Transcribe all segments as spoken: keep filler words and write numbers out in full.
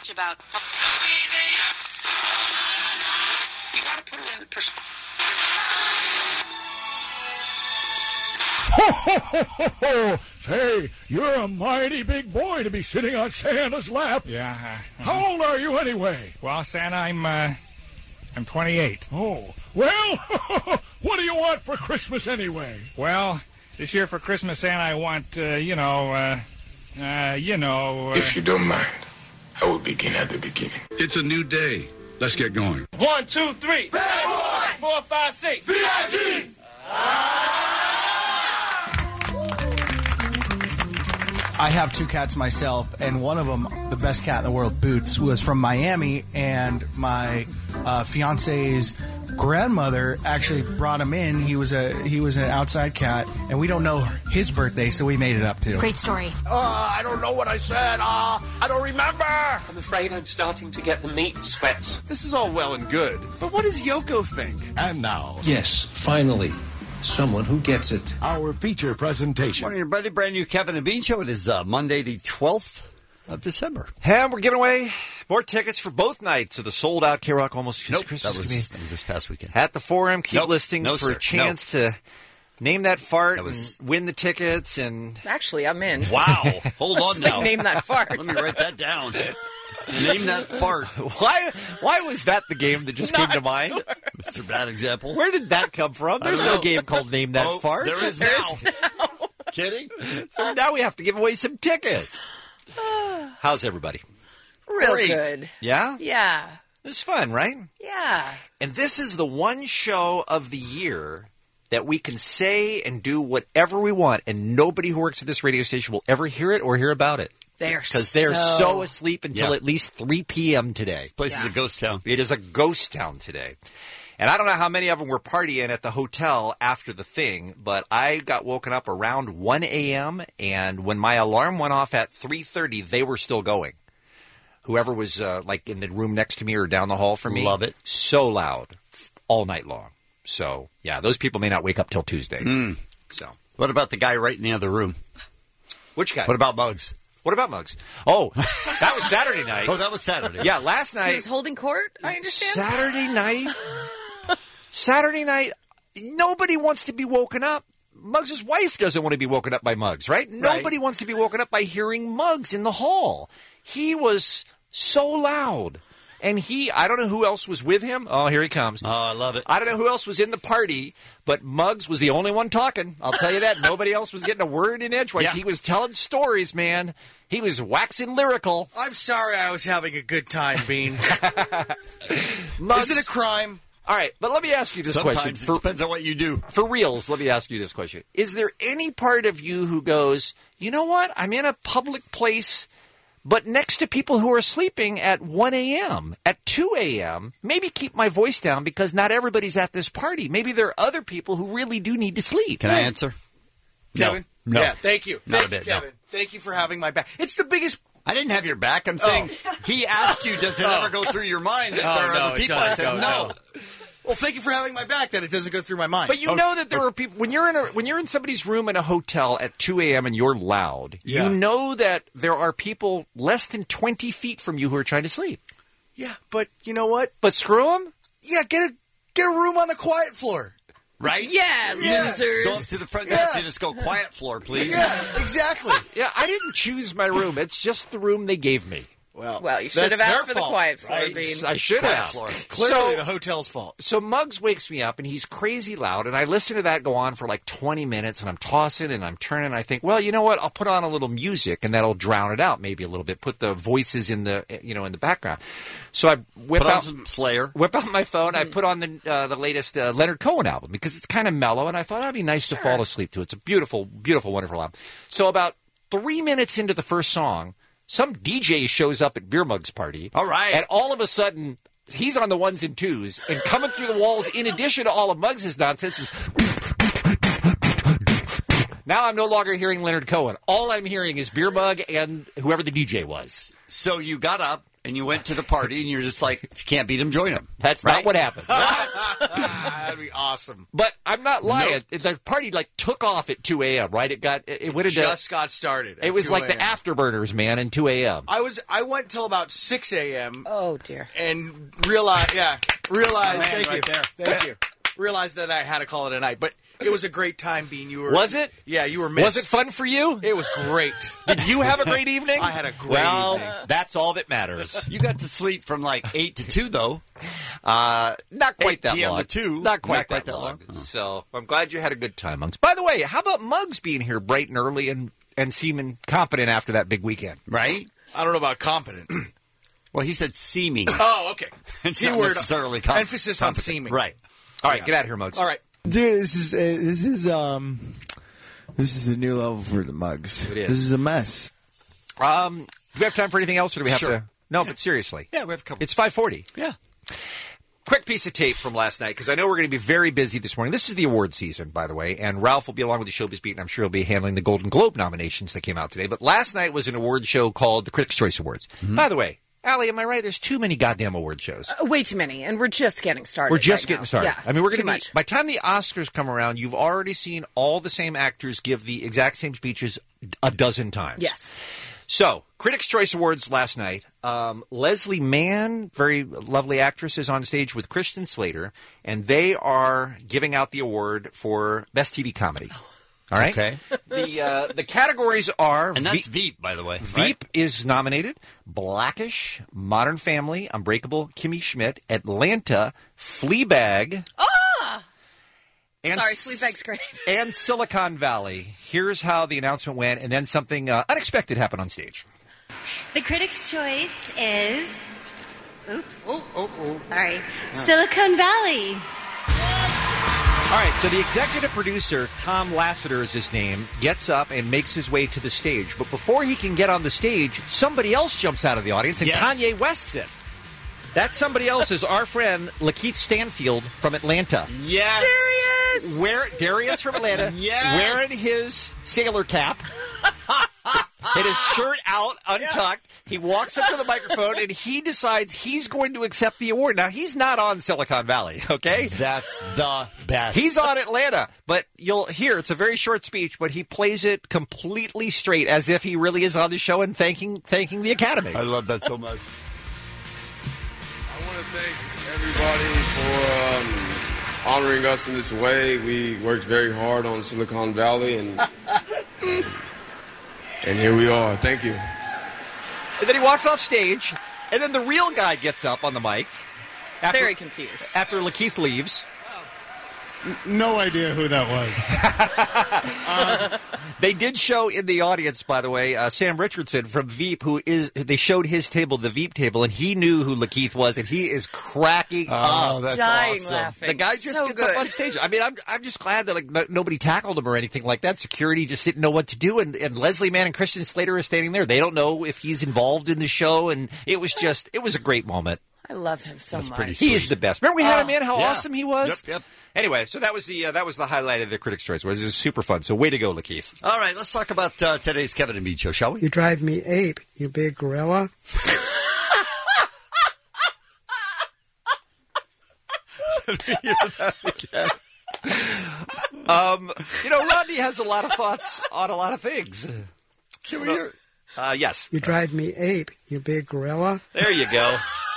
much about. You got to put it in perspective. Ho, ho, ho, ho, ho! Say, you're a mighty big boy to be sitting on Santa's lap. Yeah. Uh, How old are you anyway? Well, Santa, I'm, uh, I'm twenty-eight. Oh, well, what do you want for Christmas anyway? Well, this year for Christmas, Santa, I want, uh, you know, uh, uh, you know... Uh... If you don't mind, I will begin at the beginning. It's a new day. Let's get going. One, two, three. Bad boy! Four, five, six. V I G! I have two cats myself, and one of them, the best cat in the world, Boots, was from Miami, and my uh, fiance's grandmother actually brought him in. He was a he was an outside cat, and we don't know his birthday, so we made it up too. Great story. Uh, I don't know what I said. Uh, I don't remember. I'm afraid I'm starting to get the meat sweats. This is all well and good, but what does Yoko think? And now... Yes, finally. Someone who gets it. Our feature presentation. Morning, everybody. Brand new Kevin and Bean Show. It is uh, Monday, the twelfth of December. And we're giving away more tickets for both nights of the sold-out K-Rock Almost Nope, Christmas. that was, that was this past weekend. At the four M, keep nope, listing no, for sir. a chance no. to name that fart that was... and win the tickets. And Actually, I'm in. Wow. Hold on now. Name that fart. Let me write that down. Name that fart. Why Why was that the game that just Not came to mind? sure. Mister Bad Example. Where did that come from? There's no game called Name That oh, Fart. There is There now. is now. Kidding? So now we have to give away some tickets. How's everybody? Real Great. good. Yeah? Yeah. It was fun, right? Yeah. And this is the one show of the year that we can say and do whatever we want, and nobody who works at this radio station will ever hear it or hear about it. They're Because they're so... so asleep until Yeah. at least three p.m. today. This place Yeah. is a ghost town. It is a ghost town today. And I don't know how many of them were partying at the hotel after the thing, but I got woken up around one a.m., and when my alarm went off at three thirty, they were still going. Whoever was uh, like in the room next to me or down the hall from me. Love it. So loud all night long. So, yeah, those people may not wake up till Tuesday. Mm. So, What about the guy right in the other room? which guy? What about Bugs? What about Muggs? Oh, that was Saturday night. Oh, that was Saturday. Yeah, last night. He was holding court, I understand. Saturday night. Saturday night, nobody wants to be woken up. Muggs' wife doesn't want to be woken up by Muggs, right? Nobody wants to be woken up by hearing Muggs in the hall. He was so loud. And he, I don't know who else was with him. Oh, here he comes. Oh, I love it. I don't know who else was in the party, but Muggs was the only one talking. I'll tell you that. Nobody else was getting a word in edgewise. Yeah. He was telling stories, man. He was waxing lyrical. I'm sorry I was having a good time, Bean. Muggs, Is it a crime? All right, but let me ask you this Sometimes question. it For, depends on what you do. for reals, let me ask you this question. Is there any part of you who goes, you know what, I'm in a public place, but next to people who are sleeping at one a.m., at two a.m., maybe keep my voice down because not everybody's at this party. Maybe there are other people who really do need to sleep. Can I answer? Kevin? No. Yeah, thank you. Not Thank a bit, you, no. Kevin. Thank you for having my back. It's the biggest... I didn't have your back. I'm saying he asked you, does it Oh. ever go through your mind that Oh, there are no, other it people? does I said go, no. no. Well, thank you for having my back that it doesn't go through my mind. But you Oh, know that there are people when you're in a when you're in somebody's room in a hotel at two a.m. and you're loud. Yeah. You know that there are people less than twenty feet from you who are trying to sleep. Yeah, but you know what? But screw them. Yeah, get a get a room on the quiet floor. Right? Yeah, Yeah. losers. Go up to the front desk Yeah. and just go, quiet floor, please. Yeah, exactly. Yeah, I didn't choose my room. It's just the room they gave me. Well, Well, you should have that's asked their for the fault, quiet floor, right? Bean. I should Quiet have. floor. Clearly So- the hotel's fault. So Muggs wakes me up, and he's crazy loud, and I listen to that go on for like twenty minutes, and I'm tossing and I'm turning, and I think, well, you know what? I'll put on a little music, and that'll drown it out maybe a little bit, put the voices in the, you know, in the background. So I whip Put on out some Slayer. whip out my phone, I put on the uh, the latest uh, Leonard Cohen album, because it's kind of mellow, and I thought that'd be nice to fall asleep to. It's a beautiful, beautiful, wonderful album. So about three minutes into the first song, some D J shows up at Beer Mug's party. All right. And all of a sudden, he's on the ones and twos, and coming through the walls, in addition to all of Muggs' nonsense, is... Now I'm no longer hearing Leonard Cohen. All I'm hearing is Beer Mug and whoever the D J was. So you got up and you went to the party, and you're just like, if you can't beat him, join him. That's right? not what happened. That'd be awesome. But I'm not lying. Nope. The party like took off at two a.m., right? It got it, it went into just got started. It was like the afterburners, man, in two a.m. I was I went till about six a.m. Oh dear. And realized, yeah, realized. Man, thank right you, there. thank you. Realized that I had to call it a night, but it was a great time. Being you were, was it? Yeah, you were missed. Was it fun for you? It was great. Did you have a great evening? I had a great well, evening. That's all that matters. You got to sleep from like eight to two, though. Uh, not quite that long. To two. Not quite, not quite that, that long. long. Oh. So I'm glad you had a good time, Muggs. By the way, how about Muggs being here bright and early and, and seeming confident after that big weekend? Right? I don't know about competent. Well, he said seeming. Oh, okay. It's not necessarily com- emphasis competent. on seeming. Right. All right, yeah. Get out of here, Muggs. All right. Dude, this is uh, this is um this is a new level for the Mugs. It is. This is a mess. Um, do we have time for anything else, or do we have Sure. to? No, Yeah. but seriously. Yeah, we have a couple. It's five forty. Yeah. Quick piece of tape from last night, because I know we're going to be very busy this morning. This is the award season, by the way, and Ralph will be along with the Showbiz Beat, and I'm sure he'll be handling the Golden Globe nominations that came out today. But last night was an award show called the Critics' Choice Awards. Mm-hmm. By the way, Allie, am I right? There's too many goddamn award shows. Uh, way too many, and we're just getting started. We're just right getting now. started. Yeah, I mean, we're it's going to too be, much. by the time the Oscars come around, you've already seen all the same actors give the exact same speeches a dozen times. Yes. So, Critics' Choice Awards last night. Um, Leslie Mann, very lovely actress, is on stage with Christian Slater, and they are giving out the award for Best T V Comedy. All right. Okay. The uh, the categories are, And that's Ve- Veep, by the way. Veep is nominated, Blackish, Modern Family, Unbreakable, Kimmy Schmidt, Atlanta, Fleabag, Ah! and Sorry, S- Fleabag's great. and Silicon Valley. Here's how the announcement went, and then something uh, unexpected happened on stage. The Critics' Choice is... Oops. Oh, oh, oh. Sorry. Silicon Valley. All right, so the executive producer, Tom Lasseter is his name, gets up and makes his way to the stage. But before he can get on the stage, somebody else jumps out of the audience, and Yes. Kanye West's it. That somebody else is our friend, Lakeith Stanfield from Atlanta. Yes. Darius! Where Darius from Atlanta, Yes. wearing his sailor cap, and his shirt out, untucked. He walks up to the microphone, and he decides he's going to accept the award. Now, he's not on Silicon Valley, okay? That's the best. He's on Atlanta, but you'll hear it's a very short speech, but he plays it completely straight as if he really is on the show and thanking thanking the Academy. I love that so much. I want to thank everybody for um, honoring us in this way. We worked very hard on Silicon Valley, and and here we are. Thank you. And then he walks off stage, and then the real guy gets up on the mic. After, Very confused. After Lakeith leaves. No idea who that was. um, they did show in the audience, by the way, uh, Sam Richardson from Veep, who is, they showed his table, the Veep table, and he knew who Lakeith was, and he is cracking oh, up. That's Dying awesome. laughing. The guy just so gets good. up on stage. I mean, I'm I'm just glad that like no, nobody tackled him or anything like that. Security just didn't know what to do, and, and Leslie Mann and Christian Slater are standing there. They don't know if he's involved in the show, and it was just it was a great moment. I love him so That's much. pretty He is the best. Remember we had Oh, him in? How yeah. awesome he was. Yep, yep. Anyway, so that was the uh, that was the highlight of the Critics' Choice. It was super fun. So way to go, Lakeith. All right, let's talk about uh, today's Kevin and Bean show, shall we? You drive me ape, you big gorilla. um, you know, Rodney has a lot of thoughts on a lot of things. Can we hear? Uh, yes. You drive me ape, you big gorilla. There you go.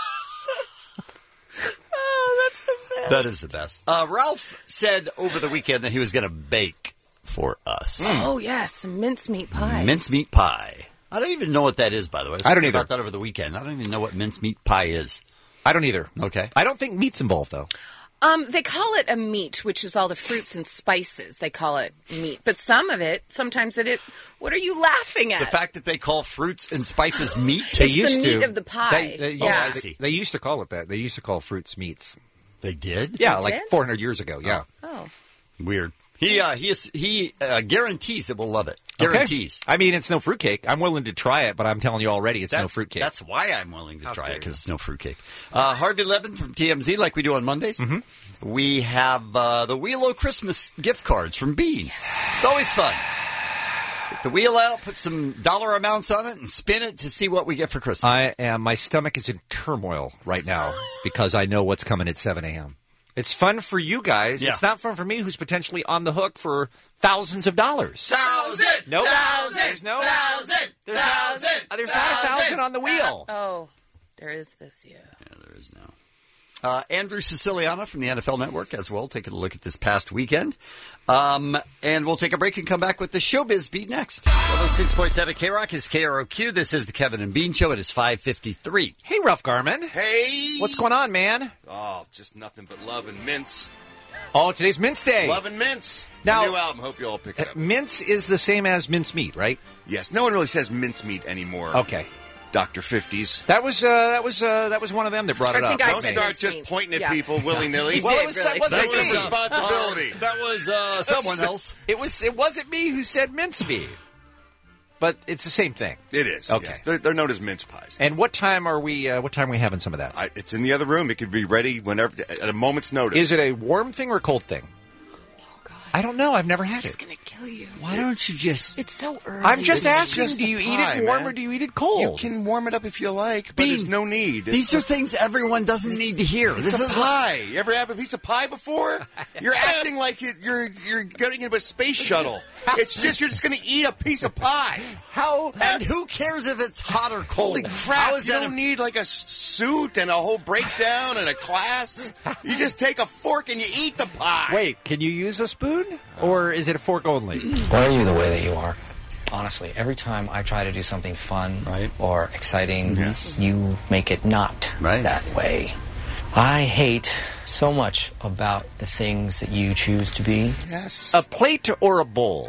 Oh, that's the best. That is the best. Uh, Ralph said over the weekend that he was going to bake for us. Oh, yes, some mincemeat pie. Mincemeat pie. I don't even know what that is, by the way. I, I don't thinking either. about that over the weekend. I don't even know what mincemeat pie is. I don't either. Okay. I don't think meat's involved, though. Um, they call it a meat, which is all the fruits and spices. They call it meat, but some of it, sometimes it. it what are you laughing at? The fact that they call fruits and spices meat? They It's used the meat to. of the pie. They, they, Oh, yeah. I see. They, they used to call it that. They used to call fruits meats. They did? Yeah, They like did? four hundred years ago. Yeah. Oh, Weird. He uh, he is, he uh, guarantees that we'll love it. Guarantees. Okay. I mean, it's no fruitcake. I'm willing to try it, but I'm telling you already, it's That- no fruitcake. That's why I'm willing to How try it, dare because you. it's no fruitcake. Uh, Harvey Levin from T M Z, like we do on Mondays. Mm-hmm. We have uh, the Wheelo Christmas gift cards from Bean. It's always fun. Get the wheel out, put some dollar amounts on it, and spin it to see what we get for Christmas. I am. My stomach is in turmoil right now because I know what's coming at seven a.m. It's fun for you guys. Yeah. It's not fun for me, who's potentially on the hook for thousands of dollars. Thousand! Nope. Thousand! There's no. Thousand! There's Thousand! Not, uh, there's not a thousand on the wheel. Oh, there is this year. Yeah, there is now. Uh, Andrew Siciliano from the N F L Network as well, taking a look at this past weekend. Um, and we'll take a break and come back with the Showbiz Beat next. one oh six point seven K-Rock is K R O Q. This is the Kevin and Bean Show. It is five fifty-three. Hey, Ralph Garman. Hey! What's going on, man? Oh, just nothing but love and mints. Oh, today's Mince Day. Love and mints. Now- The new album. Hope you all pick it up. Mince is the same as mincemeat, right? Yes, no one really says mincemeat anymore. Okay. Doctor fifties. That was uh, that was uh, that was one of them that brought I it up. think I Don't said start mincemeat. just pointing at Yeah. people willy-nilly. Well, it did was, really. it wasn't That's me. a responsibility. That was uh, someone else. It was. It wasn't me who said mincemeat, but it's the same thing. It is. Okay. Yes. They're, they're known as mince pies. And what time are we? Uh, what time are we having some of that? I, it's in the other room. It could be ready whenever, at a moment's notice. Is it a warm thing or a cold thing? I don't know. I've never had It's it. gonna kill you. Why don't you just... It's so early. I'm just It's asking. just do a you eat pie, it warm man. or do you eat it cold? You can warm it up if you like, but Bean, there's no need. These are things everyone doesn't need to hear. It's This a is pie. You ever have a piece of pie before? You're acting like you- you're you're getting into a space shuttle. It's just you're just going to eat a piece of pie. How? And who cares if it's hot or cold? Holy crap! How is You that don't a- need like a s- suit and a whole breakdown and a class. You just take a fork and you eat the pie. Wait, can you use a spoon or is it a fork only? Why are you the way that you are? Honestly, every time I try to do something fun Right. or exciting, Yes. you make it not Right. that way. I hate so much about the things that you choose to be. Yes. A plate or a bowl?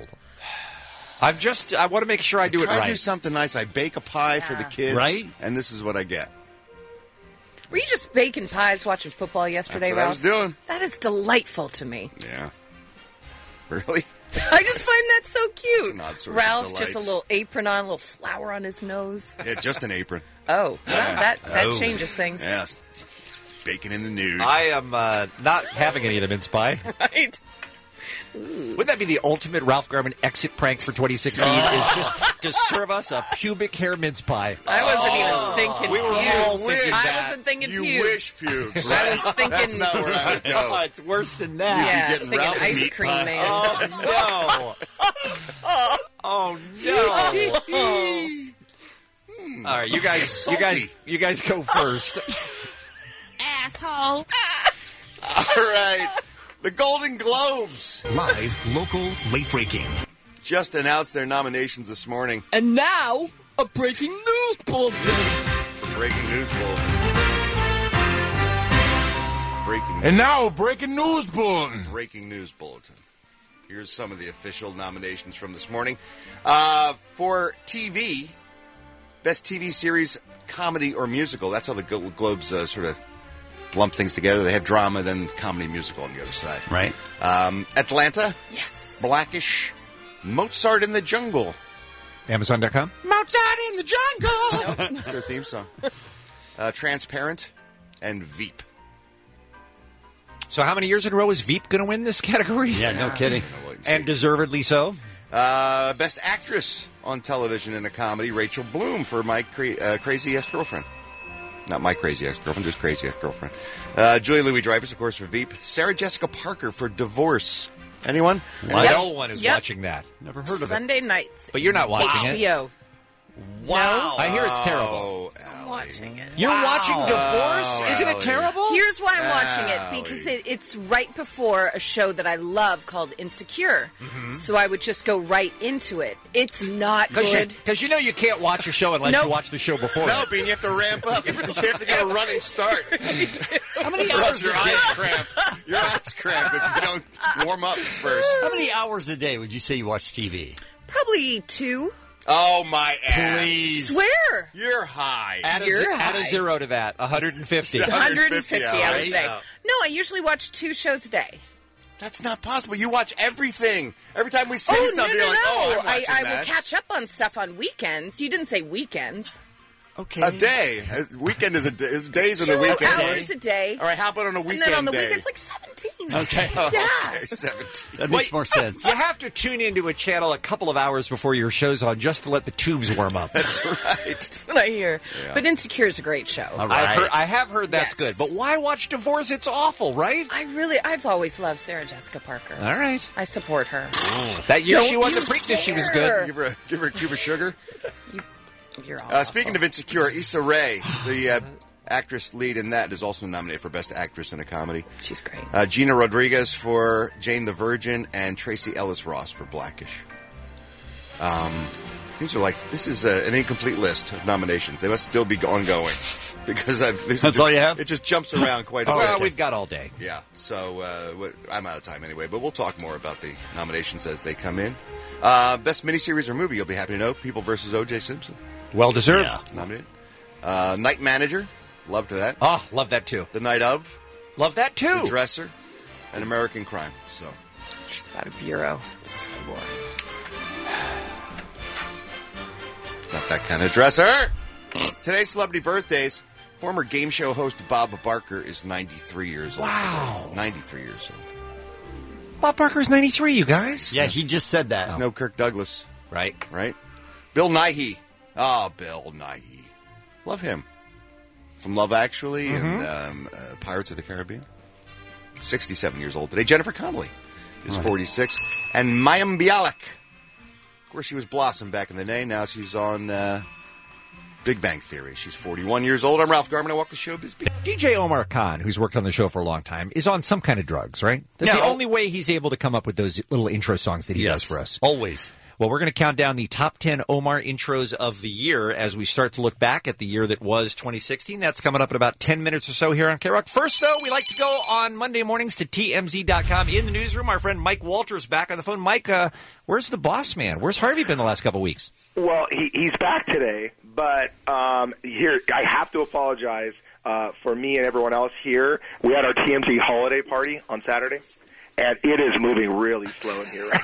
I'm just. I want to make sure I do it Try to do right. something nice. I bake a pie for the kids, Right. And this is what I get. Were you just baking pies watching football yesterday, That's what I was Ralph? doing. That is delightful to me. Yeah. Really? I just find that so cute. It's an odd source of Ralph, delight. just a little apron on, a little flour on his nose. Yeah, just an apron. Oh, well, that that Oh. changes things, Yes. Bacon in the nude. I am uh, not having any of the mince pie. right? Wouldn't that be the ultimate Ralph Garman exit prank for twenty sixteen? Is just to serve us a pubic hair mince pie. I wasn't even thinking We were pubes. all thinking I that. wasn't thinking you pubes. wish pubes. I was thinking. That's not where I would go. Oh, it's worse than that. Yeah, getting thinking Ralph ice meat cream, pie. man. Oh no! Oh no! All right, you guys, you guys, you guys go first. Asshole. All right. The Golden Globes Live, local, late breaking. just announced their nominations this morning. And now, a breaking news bulletin. Breaking news bulletin. It's breaking And now, breaking news bulletin. breaking news bulletin. Here's some of the official nominations from this morning. Uh, for T V, best T V series, comedy or musical. That's how the Glo- Globes uh, sort of lump things together. They have drama, then comedy, musical on the other side. Right. Um, Atlanta, Yes. Blackish, Mozart in the Jungle. Amazon dot com. Mozart in the Jungle. That's their theme song. Uh, Transparent and Veep. So, how many years in a row is Veep going to win this category? Yeah, no kidding. And deservedly so. Uh, best actress on television in a comedy, Rachel Bloom for My cra- uh, Crazy Ex-Girlfriend. Not My Crazy Ex-Girlfriend, just Crazy Ex-Girlfriend. Uh, Julia Louis-Dreyfus, of course, for Veep. Sarah Jessica Parker for Divorce. Anyone? Well, no one is Yep. watching that. Never heard of it. Sunday nights. But you're not watching H B O. it. Wow. I hear it's terrible. I'm watching it. You're watching Divorce? Oh, Isn't it Allie. terrible? Here's why I'm watching it Allie. because it, it's right before a show that I love called Insecure. So I would just go right into it. It's not Because you, good. 'cause you know you can't watch a show unless Nope. you watch the show before. No, it. Bean, you have to ramp up. You have to get a running start. How many Or else hours a your day? eyes cramp. Your eyes cramp if you don't warm up first. How many hours a day would you say you watch T V? Probably two. Oh, my ass. Please. Swear. You're high. Add a, You're ze- add a high. zero to that. one hundred fifty. one one hundred fifty, I would hours. say. No, I usually watch two shows a day. That's not possible. You watch everything. Every time we say Oh, no, something, no, you're like, oh, no. I'm I, watching I that. will catch up on stuff on weekends. You didn't say weekends. Okay. A day. A weekend is a day. Is days in the Two weekend. hours a day. All right, how about on a weekend And then on the day? weekend, it's like seventeen. Okay. Yeah. Okay, seventeen. That makes more sense. You have to tune into a channel a couple of hours before your show's on just to let the tubes warm up. That's right. That's what I hear. Yeah. But Insecure is a great show. All right. I've heard, I have heard that's Yes. good. But why watch Divorce? It's awful, right? I really, I've always loved Sarah Jessica Parker. All right. I support her. That year Don't she won you the Preakness, she was dare. good. Give her, a, give her a cube of sugar. You're all Uh, speaking of Insecure, Issa Rae, the uh, actress lead in that, is also nominated for Best Actress in a Comedy. She's great. Uh, Gina Rodriguez for Jane the Virgin, and Tracy Ellis Ross for Blackish. Um, these are like, this is uh, an incomplete list of nominations. They must still be ongoing. Because I've, this That's just, all you have? It just jumps around quite a Oh, bit. well, we've got all day. Yeah, so uh, I'm out of time anyway, but we'll talk more about the nominations as they come in. Uh, best miniseries or movie, you'll be happy to know, People versus O J Simpson. Well deserved. Yeah. Nominated. Uh, Night Manager, loved that. Oh, love that too. The Night Of. Love that too. The Dresser, and American Crime. So, Just about a bureau. So boring. not that kind of dresser. Today's celebrity birthdays. Former game show host Bob Barker is ninety-three years old. Wow. ninety-three years old. Bob Barker's ninety-three, you guys. Yeah, he just said that. There's no Kirk Douglas. Right. Right? Bill Nighy. Oh, Bill Nighy. Love him. From Love Actually and um, uh, Pirates of the Caribbean. sixty-seven years old today. Jennifer Connelly is forty-six. And Mayim Bialik. Of course, she was Blossom back in the day. Now she's on uh, Big Bang Theory. She's forty-one years old. I'm Ralph Garman. I walk the show. D J Omar Khan, who's worked on the show for a long time, is on some kind of drugs, right? That's Yeah. the only way he's able to come up with those little intro songs that he Yes. does for us. Always. Well, we're going to count down the top ten Omar intros of the year as we start to look back at the year that was twenty sixteen. That's coming up in about ten minutes or so here on K-Rock. First, though, we like to go on Monday mornings to T M Z dot com. In the newsroom, our friend Mike Walters back on the phone. Mike, uh, where's the boss man? Where's Harvey been the last couple weeks? Well, he, he's back today, but um, here I have to apologize uh, for me and everyone else here. We had our T M Z holiday party on Saturday, and it is moving really slow in here right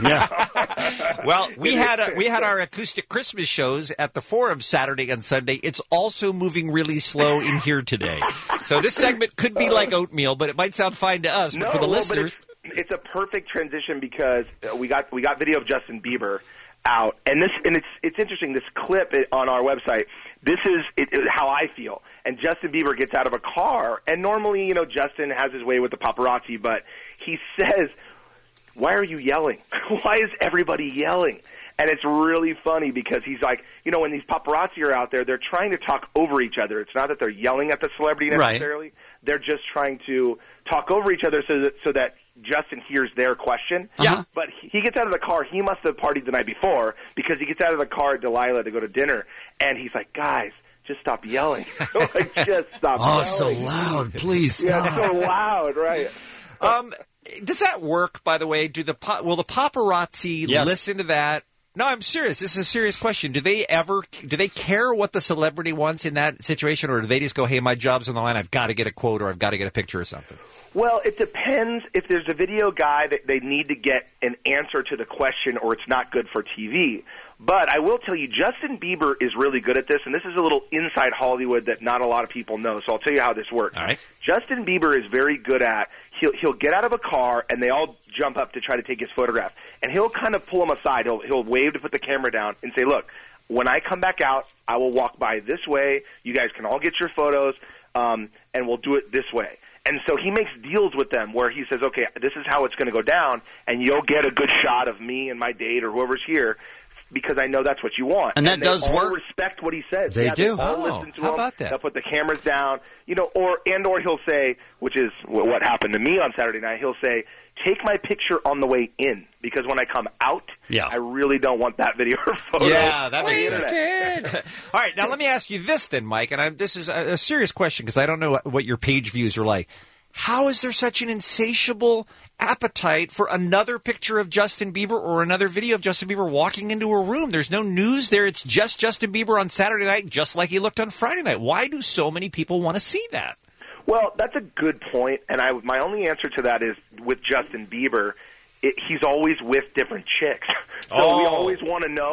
now. Well, we had a, we had our acoustic Christmas shows at the Forum Saturday and Sunday. It's also moving really slow in here today. So this segment could be like oatmeal, but it might sound fine to us. But No, for the well, listeners, but it's, it's a perfect transition because uh, we got we got video of Justin Bieber out, and this and it's it's interesting. This clip on our website. This is it, it, how I feel. And Justin Bieber gets out of a car, and normally, you know, Justin has his way with the paparazzi, but he says, "Why are you yelling? Why is everybody yelling?" And it's really funny because he's like, you know, when these paparazzi are out there, they're trying to talk over each other. It's not that they're yelling at the celebrity necessarily. Right. They're just trying to talk over each other so that so that Justin hears their question. Yeah. But he gets out of the car. He must have partied the night before because he gets out of the car at Delilah to go to dinner, and he's like, "Guys, just stop yelling." Like, just stop Oh, yelling. so loud. Please stop. Yeah, so loud, right. um, does that work? By the way, do the pa- will the paparazzi Yes. listen to that? No, I'm serious. This is a serious question. Do they ever, do they care what the celebrity wants in that situation, or do they just go, hey, my job's on the line, I've got to get a quote or I've got to get a picture or something? Well, it depends. If there's a video guy that they need to get an answer to the question or it's not good for T V. But I will tell you, Justin Bieber is really good at this, and this is a little inside Hollywood that not a lot of people know, so I'll tell you how this works. All right. Justin Bieber is very good at, he'll, he'll get out of a car, and they all jump up to try to take his photograph. And he'll kind of pull them aside. He'll, he'll wave to put the camera down and say, look, when I come back out, I will walk by this way. You guys can all get your photos, um, and we'll do it this way. And so he makes deals with them where he says, okay, this is how it's going to go down, and you'll get a good shot of me and my date or whoever's here, because I know that's what you want. And that and they does all work? respect what he says. They yeah, do. They all Oh, listen to how him. about that? They'll put the cameras down, you know, or and or he'll say, which is what happened to me on Saturday night. He'll say, "Take my picture on the way in, because when I come out, yeah. I really don't want that video or photo." Yeah, that makes sense. All right, now let me ask you this then, Mike, and I, this is a, a serious question because I don't know what your page views are like. How is there such an insatiable appetite for another picture of Justin Bieber or another video of Justin Bieber walking into a room? There's no news there. It's just Justin Bieber on Saturday night, just like he looked on Friday night. Why do so many people want to see that? Well, that's a good point, and I, my only answer to that is with Justin Bieber, it, he's always with different chicks. So Oh. we always want to know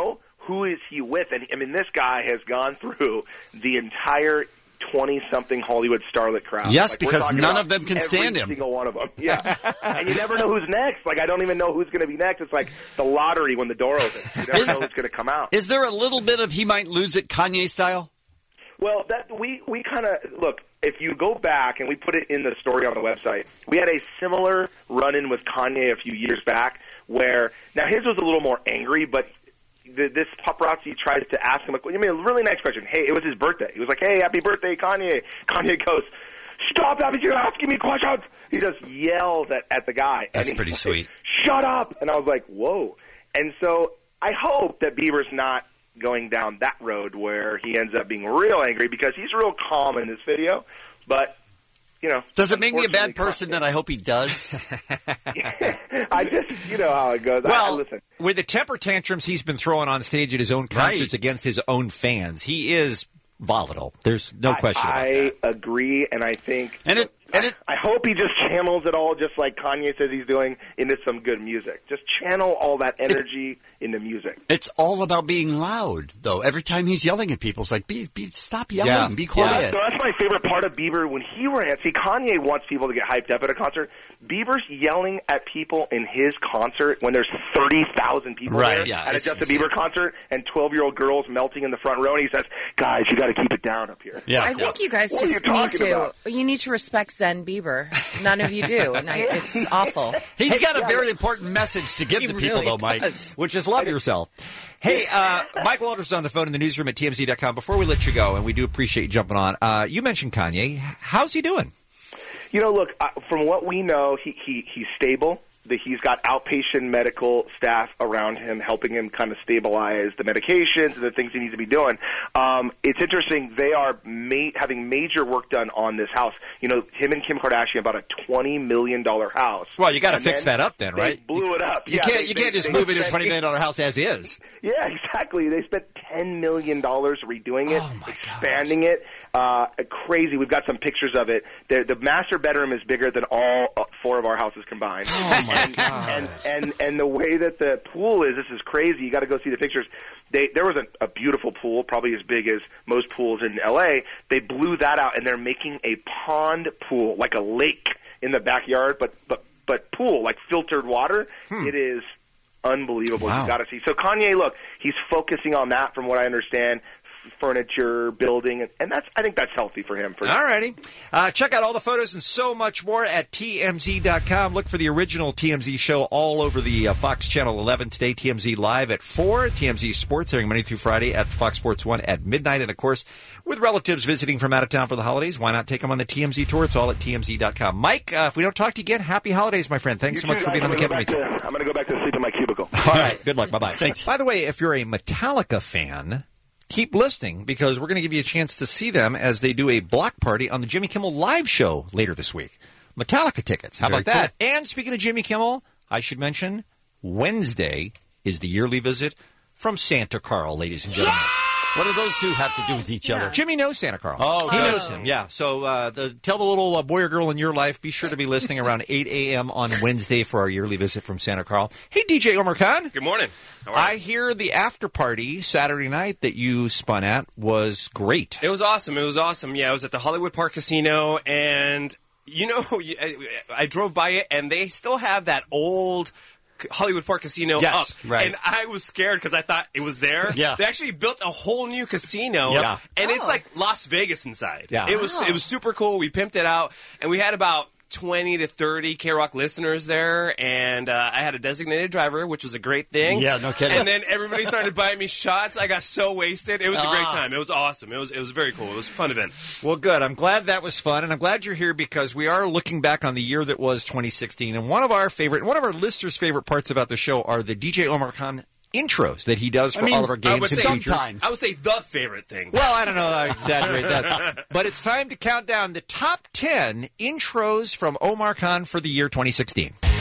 who is he with? And I mean, this guy has gone through the entire twenty-something Hollywood starlet crowd. Yes, Like, we're because talking none about of them can every stand him. Single one of them. Yeah, and you never know who's next. Like I don't even know who's going to be next. It's like the lottery when the door opens. You never know who's going to come out. Is there a little bit of he might lose it Kanye style? Well, that we we kind of look. If you go back and we put it in the story on the website, we had a similar run-in with Kanye a few years back. Where now his was a little more angry, but the, this paparazzi tries to ask him. I mean, a really nice question. Hey, it was his birthday. He was like, "Hey, happy birthday, Kanye." Kanye goes, "Stop asking me questions." He just yells at, at the guy. That's and pretty like, sweet. Shut up! And I was like, "Whoa!" And so I hope that Bieber's not going down that road where he ends up being real angry because he's real calm in this video. But, you know. Does it make me a bad person that I hope he does? I just, you know how it goes. Well, I, I listen. with the temper tantrums he's been throwing on stage at his own concerts Right. against his own fans, he is volatile. There's no question I, about I that. agree, and I think and it, and it, I hope he just channels it all, just like Kanye says he's doing, into some good music. Just channel all that energy into music. It's all about being loud, though. Every time he's yelling at people, it's like, be, be, stop yelling, Yeah. be quiet. So that's my favorite part of Bieber when he rants. See, Kanye wants people to get hyped up at a concert. Bieber's yelling at people in his concert when there's thirty thousand people Right, there yeah, at a it's Justin insane. Bieber concert and twelve-year-old girls melting in the front row, and he says, guys, you got to keep it down up here. Yeah. I think you guys What are just you need talking to. about? You need to respect Zen Bieber. None of you do, and I, it's awful. He's got a very important message to give He to people, really though, Mike. does. Which is love yourself. Hey, uh, Mike Walters is on the phone in the newsroom at T M Z dot com. Before we let you go, and we do appreciate you jumping on, uh, you mentioned Kanye. How's he doing? You know, look, uh, from what we know, he, he he's stable. That he's got outpatient medical staff around him helping him kind of stabilize the medications and the things he needs to be doing. Um, it's interesting. They are ma- having major work done on this house. You know, him and Kim Kardashian bought a twenty million dollars house. Well, you got to And fix then that up then, they right? blew it up. You Yeah, can't they- you they- can't just they move it in a spent- twenty million dollars house as is. Yeah, exactly. They spent ten million dollars redoing it, Oh, my expanding it. Uh, crazy. We've got some pictures of it. The, the master bedroom is bigger than all uh, four of our houses combined. Oh, my and, God. And, and, and the way that the pool is, this is crazy. You got to go see the pictures. They, there was a, a beautiful pool, probably as big as most pools in L A. They blew that out, and they're making a pond pool, like a lake in the backyard, but, but, but pool, like filtered water. Hmm. It is unbelievable. Wow. You got to see. So Kanye, look, he's focusing on that, from what I understand, f- furniture, building, and, and that's I think that's healthy for him. For All righty. Uh, check out all the photos and so much more at T M Z dot com. Look for the original T M Z show all over the uh, Fox Channel eleven today. T M Z Live at four. T M Z Sports airing Monday through Friday at Fox Sports one at midnight. And, of course, with relatives visiting from out of town for the holidays, why not take them on the T M Z tour? It's all at T M Z dot com. Mike, uh, if we don't talk to you again, happy holidays, my friend. Thanks You so much too, for guys. being on the I'm gonna Kevin go Meek. back to- I'm going to go back to sleep in my cubicle. All right. Good luck. Bye-bye. Thanks. By the way, if you're a Metallica fan, keep listening because we're going to give you a chance to see them as they do a block party on the Jimmy Kimmel Live show later this week. Metallica tickets. How Very about that? And speaking of Jimmy Kimmel, I should mention Wednesday is the yearly visit from Santa Carl, ladies and gentlemen. What do those two have to do with each other? Jimmy knows Santa Carl. Oh, he good. knows him. Yeah. So uh, the, tell the little uh, boy or girl in your life, be sure to be listening around eight a.m. on Wednesday for our yearly visit from Santa Carl. Hey, D J Omar Khan. Good morning. How are you? I hear the after party Saturday night that you spun at was great. It was awesome. It was awesome. Yeah, I was at the Hollywood Park Casino, and, you know, I, I drove by it, and they still have that old Hollywood Park Casino Yes, up. right. And I was scared because I thought it was there. Yeah. They actually built a whole new casino, Yeah. and it's Oh. like Las Vegas inside. Yeah. It was Wow. it was super cool. We pimped it out, and we had about twenty to thirty K-Rock listeners there, and uh, I had a designated driver, which was a great thing. Yeah, no kidding. And then everybody started buying me shots. I got so wasted. It was a great Ah. time. It was awesome. It was it was very cool. It was a fun event. Well, good. I'm glad that was fun, and I'm glad you're here because we are looking back on the year that was twenty sixteen. And one of our favorite, one of our listeners' favorite parts about the show are the D J Omar Khan intros that he does for I mean, all of our I games would and say features. sometimes. I would say the favorite thing. Well, I don't know. I exaggerate that. But it's time to count down the top ten intros from Omar Khan for the year twenty sixteen. The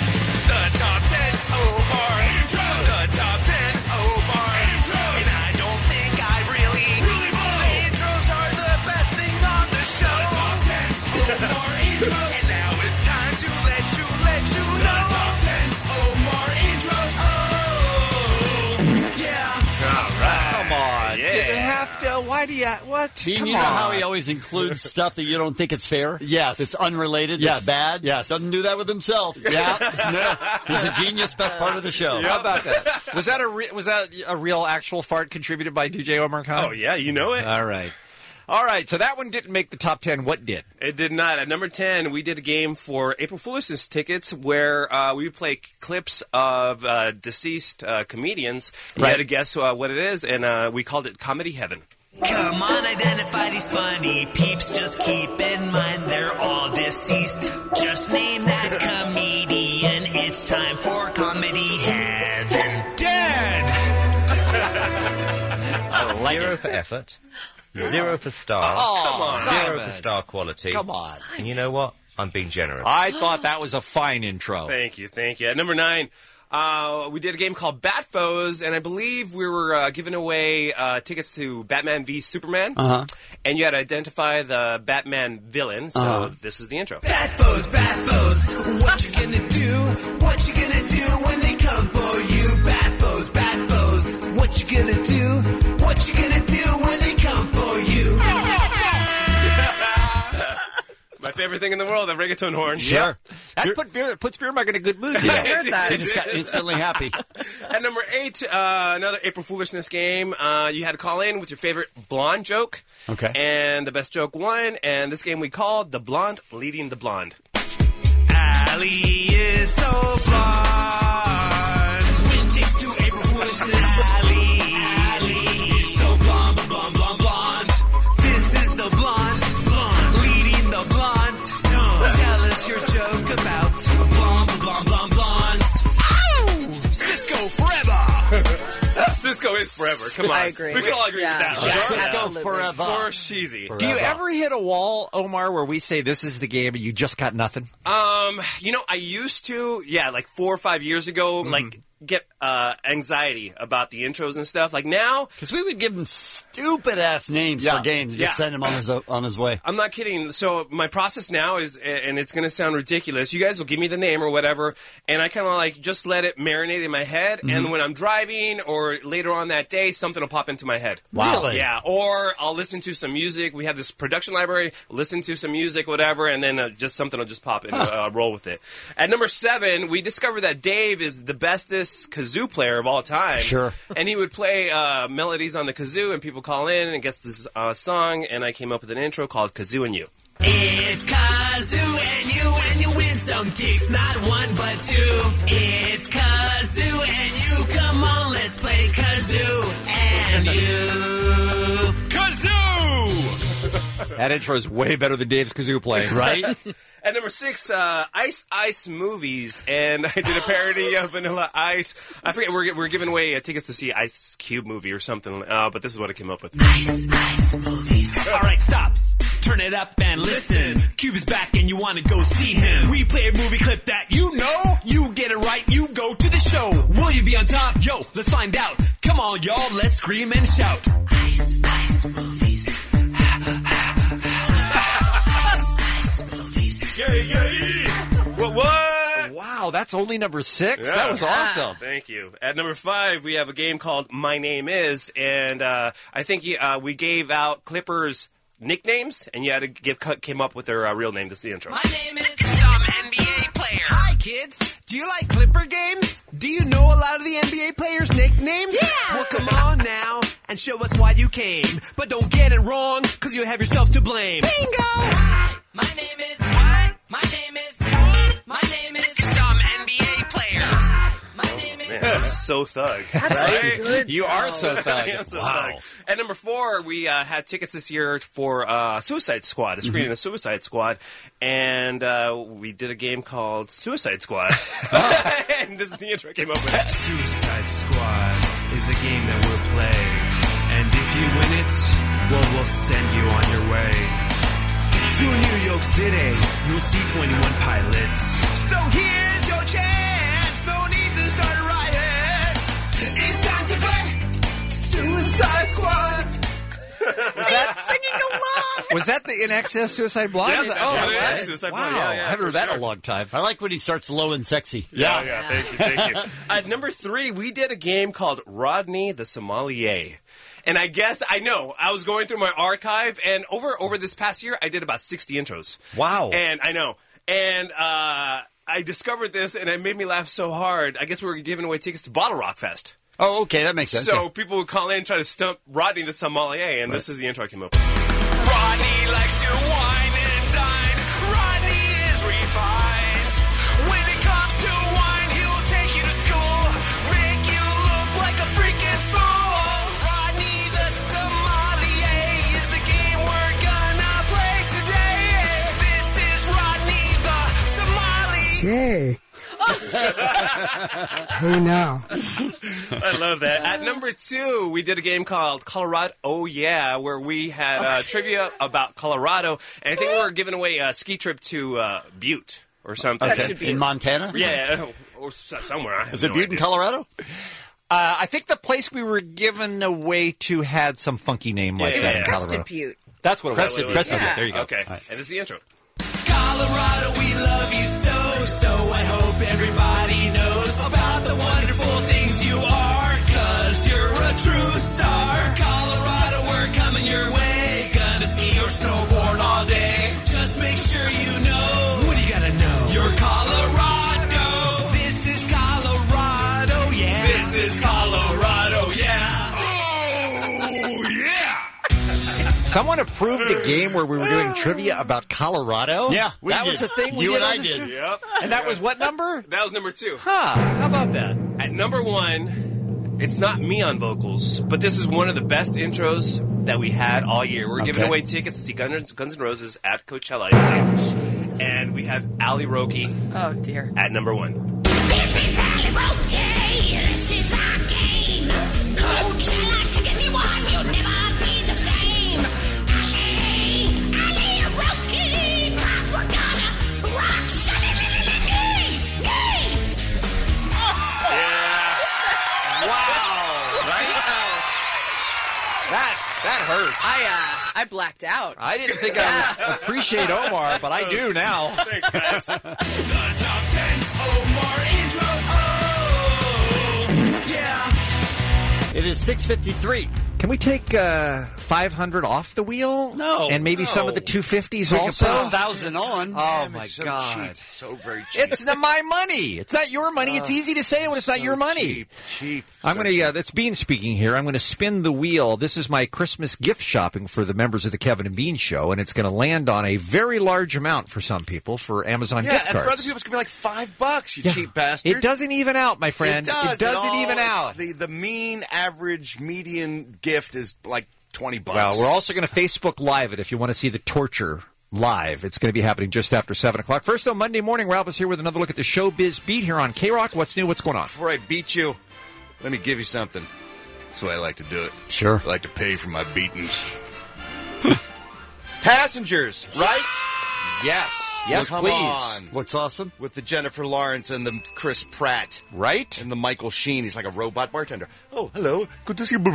top ten Omar intros. The top ten Omar intros. And I don't think I really, really know. Intros are the best thing on the show. The top ten Omar intros. And now it's time to let you, let you know. The top ten Omar intros. Oh, yeah. All right. do you... What? Dean, Come you know on. how he always includes stuff that you don't think it's fair? Yes. It's unrelated, Yes. that's bad? Yes. Doesn't do that with himself. Yeah. No. He's a genius, best part of the show. How about that? Was that a re- was that a real actual fart contributed by D J Omar Khan? Oh, yeah, you know it. All right. All right, so that one didn't make the top ten. What did? It did not. At number ten, we did a game for April Foolishness tickets where uh, we would play clips of uh, deceased uh, comedians. You Right. had to guess uh, what it is, and uh, we called it Comedy Heaven. Come on, identify these funny peeps. Just keep in mind they're all deceased. Just name that comedian. It's time for Comedy Heaven. Dead! Zero for effort, zero for star, Oh, come on. zero Simon. for star quality. Come on. And you know what? I'm being generous. I thought that was a fine intro. Thank you, thank you. At number nine, uh, we did a game called Bat Foes, and I believe we were uh, giving away uh, tickets to Batman v Superman. Uh-huh. And you had to identify the Batman villain, so Uh-huh. this is the intro. Bad foes, bad foes. What you gonna do? What you gonna do when they come for you? Bad foes, bad foes. What you gonna do? What you gonna do when they come for you? My favorite thing in the world, the reggaeton horn. Sure. That put beer, puts Beer Mug in a good mood. I heard that. He just got instantly happy. At number eight, uh, another April Foolishness game. Uh, you had to call in with your favorite blonde joke. Okay. And the best joke won. And this game we called The Blonde Leading the Blonde. Allie is so blonde. Twin takes two April Foolishness. Allie, Allie is so blonde, blonde, blonde, blonde. This is the blonde, blonde, leading the blonde. Don't tell us your joke about blonde, blonde, blonde, blondes. Ow! Cisco forever. Cisco is forever. Come on. I agree. We can all agree Yeah. with that. Yeah, Sure. Cisco absolutely. forever. For cheesy. Do you ever hit a wall, Omar, where we say this is the game and you just got nothing? Um, you know, I used to, yeah, like four or five years ago, like get uh, anxiety about the intros and stuff. Like now, Because we would give him stupid ass names Yeah. for games, just Yeah. send him on his on his way. I'm not kidding. So my process now is, and it's going to sound ridiculous. You guys will give me the name or whatever, and I kind of like just let it marinate in my head. And when I'm driving or later on that day, something will pop into my head. Wow. Really? Yeah. Or I'll listen to some music. We have this production library. Listen to some music, whatever, and then uh, just something will just pop in. Uh, roll with it. At number seven, we discovered that Dave is the bestest kazoo player of all time. Sure. And he would play uh, melodies on the kazoo, and people call in and guess this uh, song, and I came up with an intro called Kazoo and You. It's Kazoo and you, and you win some dicks, not one but two. It's Kazoo and you, come on, let's play Kazoo and you. Kazoo! That intro is way better than Dave's kazoo playing. Right? At number six, uh, Ice Ice Movies, and I did a parody of Vanilla Ice. I forget, we're, we're giving away uh, tickets to see Ice Cube movie or something, uh, but this is what I came up with. Ice, ice movies. All right, stop. Turn it up and listen. Cube is back and you want to go see him. We play a movie clip that you know. You get it right, you go to the show. Will you be on top? Yo, let's find out. Come on, y'all, let's scream and shout. Ice, ice movies. Ice, ice movies. Yeah, yeah, yeah. What, what? Wow, that's only number six? Yeah. That was awesome. Thank you. At number five, we have a game called My Name Is, and uh, I think uh, we gave out Clippers nicknames, and you had to give came up with their uh, real name. This is the intro. My name is some N B A player. Hi, kids. Do you like Clipper games? Do you know a lot of the N B A players' nicknames? Yeah. Well, come on now and show us why you came. But don't get it wrong, because you'll have yourself to blame. Bingo! Hi, my name is... What? My name is... My name is... Some N B A player. My name is... Man, that's so thug. That's Right? good. You are so I thug. am so Wow. thug. At number four, we uh, had tickets this year for uh, Suicide Squad, a screening Mm-hmm. of Suicide Squad, and uh, we did a game called Suicide Squad. And this is the intro I came up with. Suicide Squad is a game that we'll play. And if you win it, well, we'll send you on your way. To New York City, you'll see twenty-one pilots. So here's your chance, no need to start a riot. It's time to play Suicide Squad. Was that singing along? Was that the In Excess Suicide Blonde? Yeah, Was that- that's what it okay. is, Suicide wow. Blonde. Yeah, yeah, I haven't heard for that in sure. a long time. I like when he starts low and sexy. Yeah, yeah, thank you, thank you. At number three, we did a game called Rodney the Sommelier. And I guess, I know, I was going through my archive, and over over this past year, I did about sixty intros. Wow. And I know. And uh, I discovered this, and it made me laugh so hard. I guess we were giving away tickets to Bottle Rock Fest. Oh, okay, that makes sense. So yeah. people would call in and try to stump Rodney the sommelier, and right. this is the intro I came up with. Rodney likes to wine and dine. Rodney is refined. When it comes to wine, he'll take you to school, make you look like a freaking fool. Rodney the sommelier is the game we're gonna play today. This is Rodney the sommelier. Yay. Hey now. I love that. At number two, we did a game called Colorado Oh Yeah, where we had uh, trivia about Colorado, and I think we were giving away a ski trip to uh, Butte or something. Okay. In Montana? Yeah, or somewhere. I have Is it no Butte idea. in Colorado? Uh, I think the place we were given away to had some funky name like Yeah, that yeah, in yeah. Colorado. Crested Butte. That's what it was. Crested, Crested yeah. Butte. There you go. Okay, All right. and this is the intro. Colorado, we love you so, so I hope everybody knows about the wonderful things you are, cause you're a true star. Colorado, we're coming your way, gonna ski or snowboard all day. Just make sure you know, what do you gotta know? You're Colorado, this is Colorado, yeah. This is Colorado, yeah. Oh, yeah. Someone approved a game where we were doing trivia about Colorado? Yeah, we That did. was the thing we You did and on I the- did. Yep. And that was what number? That was number two. Huh. How about that? At number one, it's not me on vocals, but this is one of the best intros that we had all year. We're giving Okay. away tickets to see Guns, Guns N' Roses at Coachella, I believe. And we have Ali Roki Oh, dear. at number one. This is Ali Roki, this is our game. Coachella ticket you won, you'll never be the same. Ali, Ali Roki, 'cause we're gonna rock knees, knees. That that hurt. I, uh, I blacked out. I didn't think I would appreciate Omar, but I do now. Thanks, guys. The top ten Omar intros. Oh, yeah. It is six fifty-three. Can we take uh, five hundred off the wheel? No, And maybe no. some of the two fifties We can also? put a thousand on. Oh, Damn, my it's so God. cheap. So very cheap. It's not my money. It's not your money. It's easy to say when it's not So your money. Cheap, cheap. I'm So going to, cheap. uh, that's Bean speaking here. I'm going to spin the wheel. This is my Christmas gift shopping for the members of the Kevin and Bean Show, and it's going to land on a very large amount for some people for Amazon Yeah, gift and for other cards. people, it's going to be like five bucks, you Yeah. cheap bastard. It doesn't even out, my friend. It does. It doesn't all- even it's out. The, the mean, average, median gift is like twenty bucks. Well, we're also going to Facebook Live it if you want to see the torture live. It's going to be happening just after seven o'clock. First, on Monday morning, Ralph is here with another look at the Showbiz Beat here on K-Rock. What's new? What's going on? Before I beat you, let me give you something. That's the way I like to do it. Sure. I like to pay for my beatings. Passengers, right? Yes. Yes, Come please. on. What's awesome? With the Jennifer Lawrence and the Chris Pratt. Right? And the Michael Sheen. He's like a robot bartender. Oh, hello. Good to see you.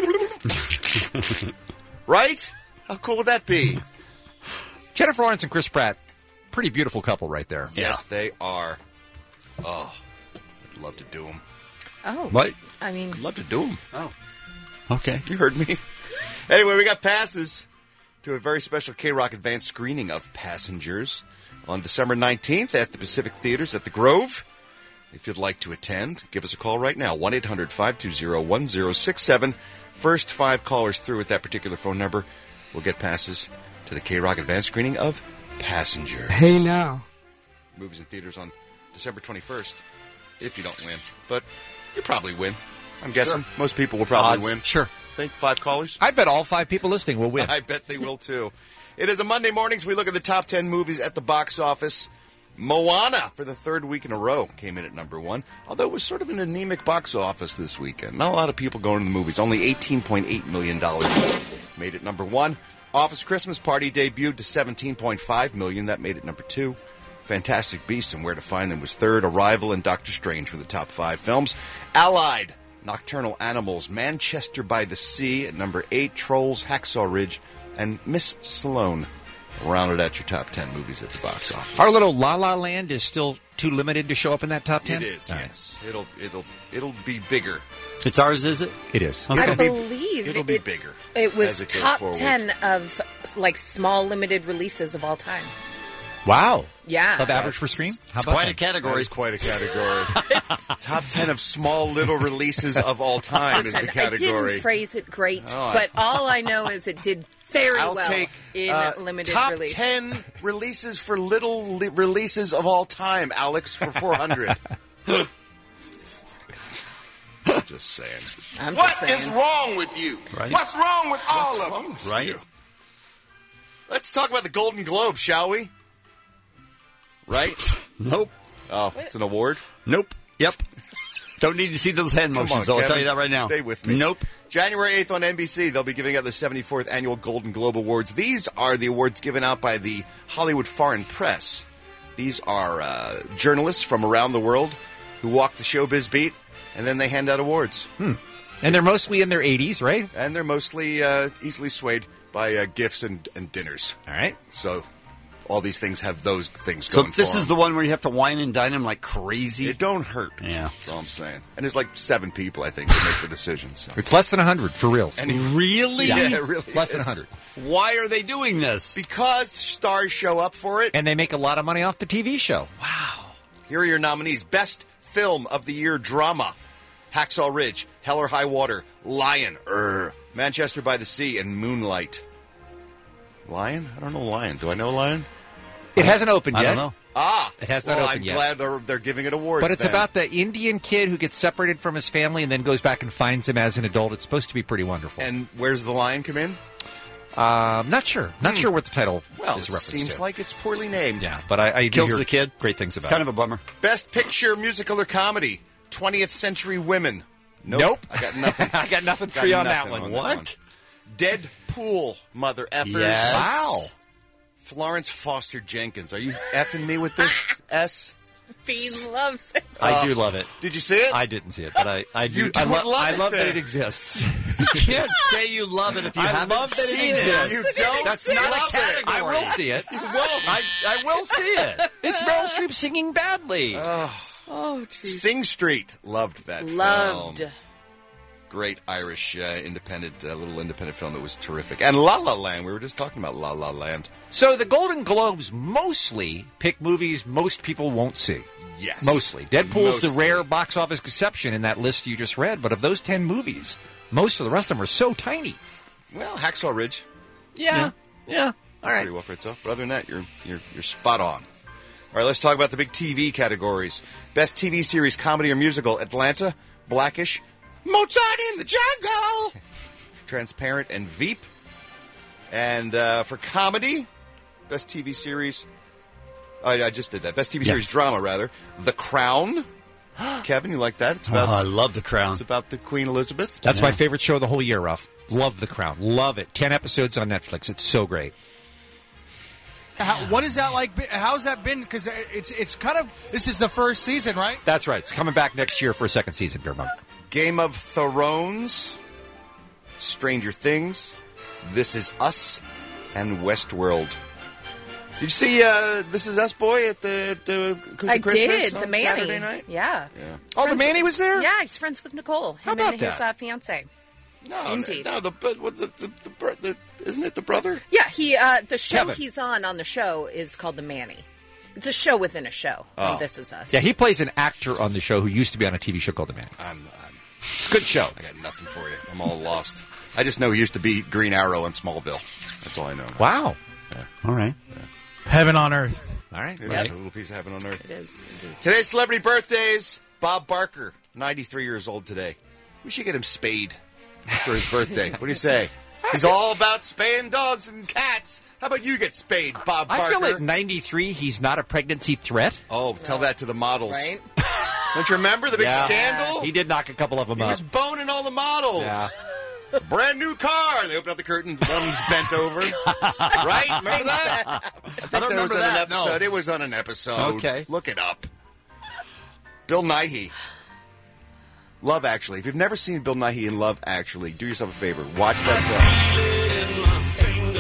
Right? How cool would that be? Jennifer Lawrence and Chris Pratt, pretty beautiful couple right there. Yes, they are. Oh, I'd love to do them. Oh. What? I mean, I'd love to do them. Oh. Okay. You heard me. Anyway, we got passes to a very special K-Rock advanced screening of Passengers on December nineteenth at the Pacific Theaters at the Grove. If you'd like to attend, give us a call right now, one eight hundred five two zero one zero six seven. First five callers through with that particular phone number will get passes to the K-Rock advanced screening of Passengers. Hey now. Movies in theaters on December twenty-first, if you don't win. But you probably win. I'm guessing most people will probably Odds. win. Sure. Think five callers? I bet all five people listening will win. I bet they will too. It is a Monday mornings. We look at the top ten movies at the box office. Moana, for the third week in a row, came in at number one, although it was sort of an anemic box office this weekend. Not a lot of people going to the movies. Only eighteen point eight million dollars made it number one. Office Christmas Party debuted to seventeen point five million dollars. That made it number two. Fantastic Beasts and Where to Find Them was third. Arrival and Doctor Strange were the top five films. Allied, Nocturnal Animals, Manchester by the Sea at number eight. Trolls, Hacksaw Ridge, and Miss Sloane rounded out your top ten movies at the box office. Our little La La Land is still too limited to show up in that top ten? It is, All right. yes. It'll it'll it'll be bigger. It's ours, is it? It is. Okay. I believe believe It'll be it, bigger. It was as it goes top forward. ten of like small limited releases of all time. Wow. Yeah. Of average per screen? How It's about quite that? a category. That is quite a category. Top ten of small little releases of all time is Listen, the I category. didn't phrase it great, Oh, I- but all I know is it did very I'll well take in uh, limited top release. ten releases for little li- releases of all time, Alex, for four hundred. Just saying. I'm What just saying. is wrong with you? Right. What's wrong with all What's of wrong you? with Right. you? Let's talk about the Golden Globe, shall we? Right? Nope. Oh, it's an award? Nope. Yep. Don't need to see those hand Come motions. on, I'll Kevin. tell you that right now. Stay with me. Nope. January eighth on N B C, they'll be giving out the seventy-fourth Annual Golden Globe Awards. These are the awards given out by the Hollywood Foreign Press. These are uh, journalists from around the world who walk the showbiz beat, and then they hand out awards. Hmm. And they're mostly in their eighties, right? And they're mostly uh, easily swayed by uh, gifts and, and dinners. All right. So all these things have those things So going this for is the one where you have to wine and dine them like crazy. It don't hurt. Yeah. That's all I'm saying. And there's like seven people, I think, that make the decision. So. It's less than one hundred, for real. And he- Really? Yeah, it really Less than is. one hundred. Why are they doing this? Because stars show up for it. And they make a lot of money off the T V show. Here are your nominees. Best Film of the Year Drama. Hacksaw Ridge, Hell or High Water, Lion, er, Manchester by the Sea, and Moonlight. Lion? I don't know Lion. Do I know Lion? It hasn't opened I yet. don't know. Ah! It has not well, opened I'm yet. glad they're, they're giving it awards But it's then. about the Indian kid who gets separated from his family and then goes back and finds him as an adult. It's supposed to be pretty wonderful. And where's the Lion come in? Um, not sure. Not Hmm. sure what the title Well, is it referenced seems to. like it's poorly named. Yeah, but I, I do Kills hear the kid. great things about It's kind it. of a bummer. Best Picture, Musical or Comedy. twentieth Century Women. Nope. Nope. I got nothing. I got nothing for Got you on that nothing one. What? Deadpool, mother effers. Yes. Wow. Florence Foster Jenkins. Are you effing me with this S? Bean loves it. I do love it. Did you see it? I didn't see it, but I, I do. You I, don't lo- love I it love that then. it exists. You can't say you love it if you I haven't love that it seen exists. it. You don't That's see not love a it. category. I will see it. You won't. I, I will see it. It's Meryl Streep singing badly. Oh, jeez. Sing Street. Loved that Loved. film. Great Irish uh, independent, uh, little independent film that was terrific. And La La Land. We were just talking about La La Land. So the Golden Globes mostly pick movies most people won't see. Yes. Mostly. Deadpool's the Mostly. rare box office exception in that list you just read, but of those ten movies, most of the rest of them are so tiny. Well, Hacksaw Ridge. Yeah. Yeah. All right. Pretty well for itself. But other than that, you're, you're, you're spot on. All right, let's talk about the big T V categories. Best T V series, comedy or musical. Atlanta, Blackish, Mozart in the Jungle, Transparent, and Veep. And uh, for comedy, best T V series. Oh, I just did that. Best T V Yeah. series drama, rather. The Crown. Kevin, you like that? It's about, Oh, I love The Crown. It's about the Queen Elizabeth. That's my favorite show of the whole year, Ralph. Love The Crown. Love it. Ten episodes on Netflix. It's so great. How, what is that like? been- How's that been? Because it's it's kind of this is the first season, right? That's right. It's coming back next year for a second season, Dermot. Game of Thrones, Stranger Things, This Is Us, and Westworld. Did you see uh, This Is Us, boy, at the, at the Acoustic I Christmas did. on The Manny. Saturday night? Yeah. Oh, the Friends Manny with- was there? Yeah, he's friends with Nicole. Him How about and his that? uh, fiance. No, Indeed. no, the, but what the, the, the, bro- the isn't it the brother? Yeah, he. Uh, the show Kevin. he's on on the show is called The Manny. It's a show within a show. Oh. And This Is Us. Yeah, he plays an actor on the show who used to be on a T V show called The Man. I'm, I'm, It's a good show. I got nothing for you. I'm all lost. I just know he used to be Green Arrow in Smallville. That's all I know. Wow. All right. Heaven on earth. All right. It's Right. a little piece of heaven on earth. It is. Indeed. Today's celebrity birthdays. Bob Barker, ninety-three years old today. We should get him spayed for his birthday. What do you say? He's all about spaying dogs and cats. How about you get spayed, Bob Barker? I feel at ninety-three, he's not a pregnancy threat. Oh, tell that to the models. Right? Don't you remember the big Yeah. scandal? He did knock a couple of them He up. was boning all the models. Yeah. Brand new car. They open up the curtain. One's bent over. Right? Remember that? I think don't that remember was on that, an no. episode. It was on an episode. Okay. Look it up. Bill Nighy. Love Actually. If you've never seen Bill Nighy in Love Actually, do yourself a favor. Watch that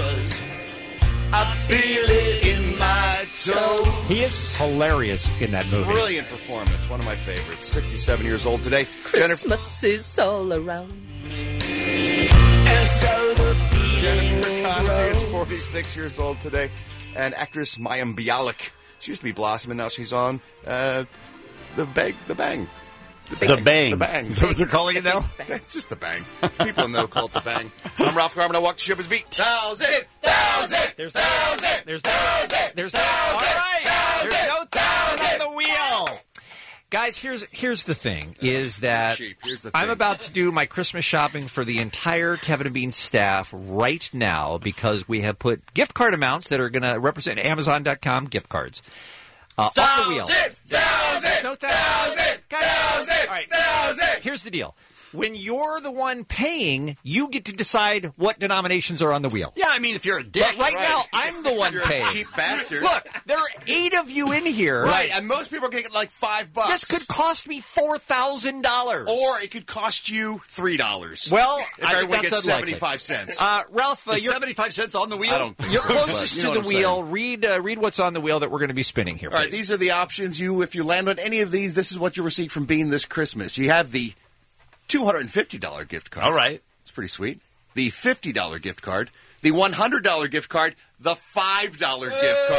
I feel it in my toe. He is hilarious in that movie. Brilliant performance. One of my favorites. sixty-seven years old today. Jennifer. Christmas is all around. And so the Jennifer Connelly is forty-six years old today. And actress Mayim Bialik. She used to be Blossom, and now she's on uh, the Bang. The Bang. The Bang. The Bang. Is that what they're calling it now? It's just the Bang. People know call it the Bang. I'm Ralph Garman. I walk the showbiz beat. Thousand, thousand, There's thousand, There's thousand, There's thousand, All right. thousand, There's no thousand thousand. on the wheel. Guys, here's here's the thing: is that cheap. Here's the I'm thing. about to do my Christmas shopping for the entire Kevin and Bean staff right now because we have put gift card amounts that are going to represent Amazon dot com gift cards uh, on the wheel. Thousand, thousand, No thousand, Guys, thousand, all right. thousand. Here's the deal. When you're the one paying, you get to decide what denominations are on the wheel. Yeah, I mean, if you're a dick. But right, Right. now, I'm the one You're a paying. cheap bastard. Look, there are eight of you in here. Right, and most people are going to get like five bucks. This could cost me four thousand dollars. Or it could cost you three dollars. Well, if I think everyone that's gets unlikely. seventy-five cents. Uh, Ralph, uh, Is you're, seventy-five cents on the wheel? I don't think you're so, closest but you to know the what I'm saying. wheel. Read uh, read what's on the wheel that we're going to be spinning here, All right, please. these are the options. You, if you land on any of these, this is what you'll receive from Bean this Christmas. You have the two hundred fifty dollars gift card. All right. It's pretty sweet. The fifty dollars gift card. The one hundred dollars gift card. The five dollars gift card.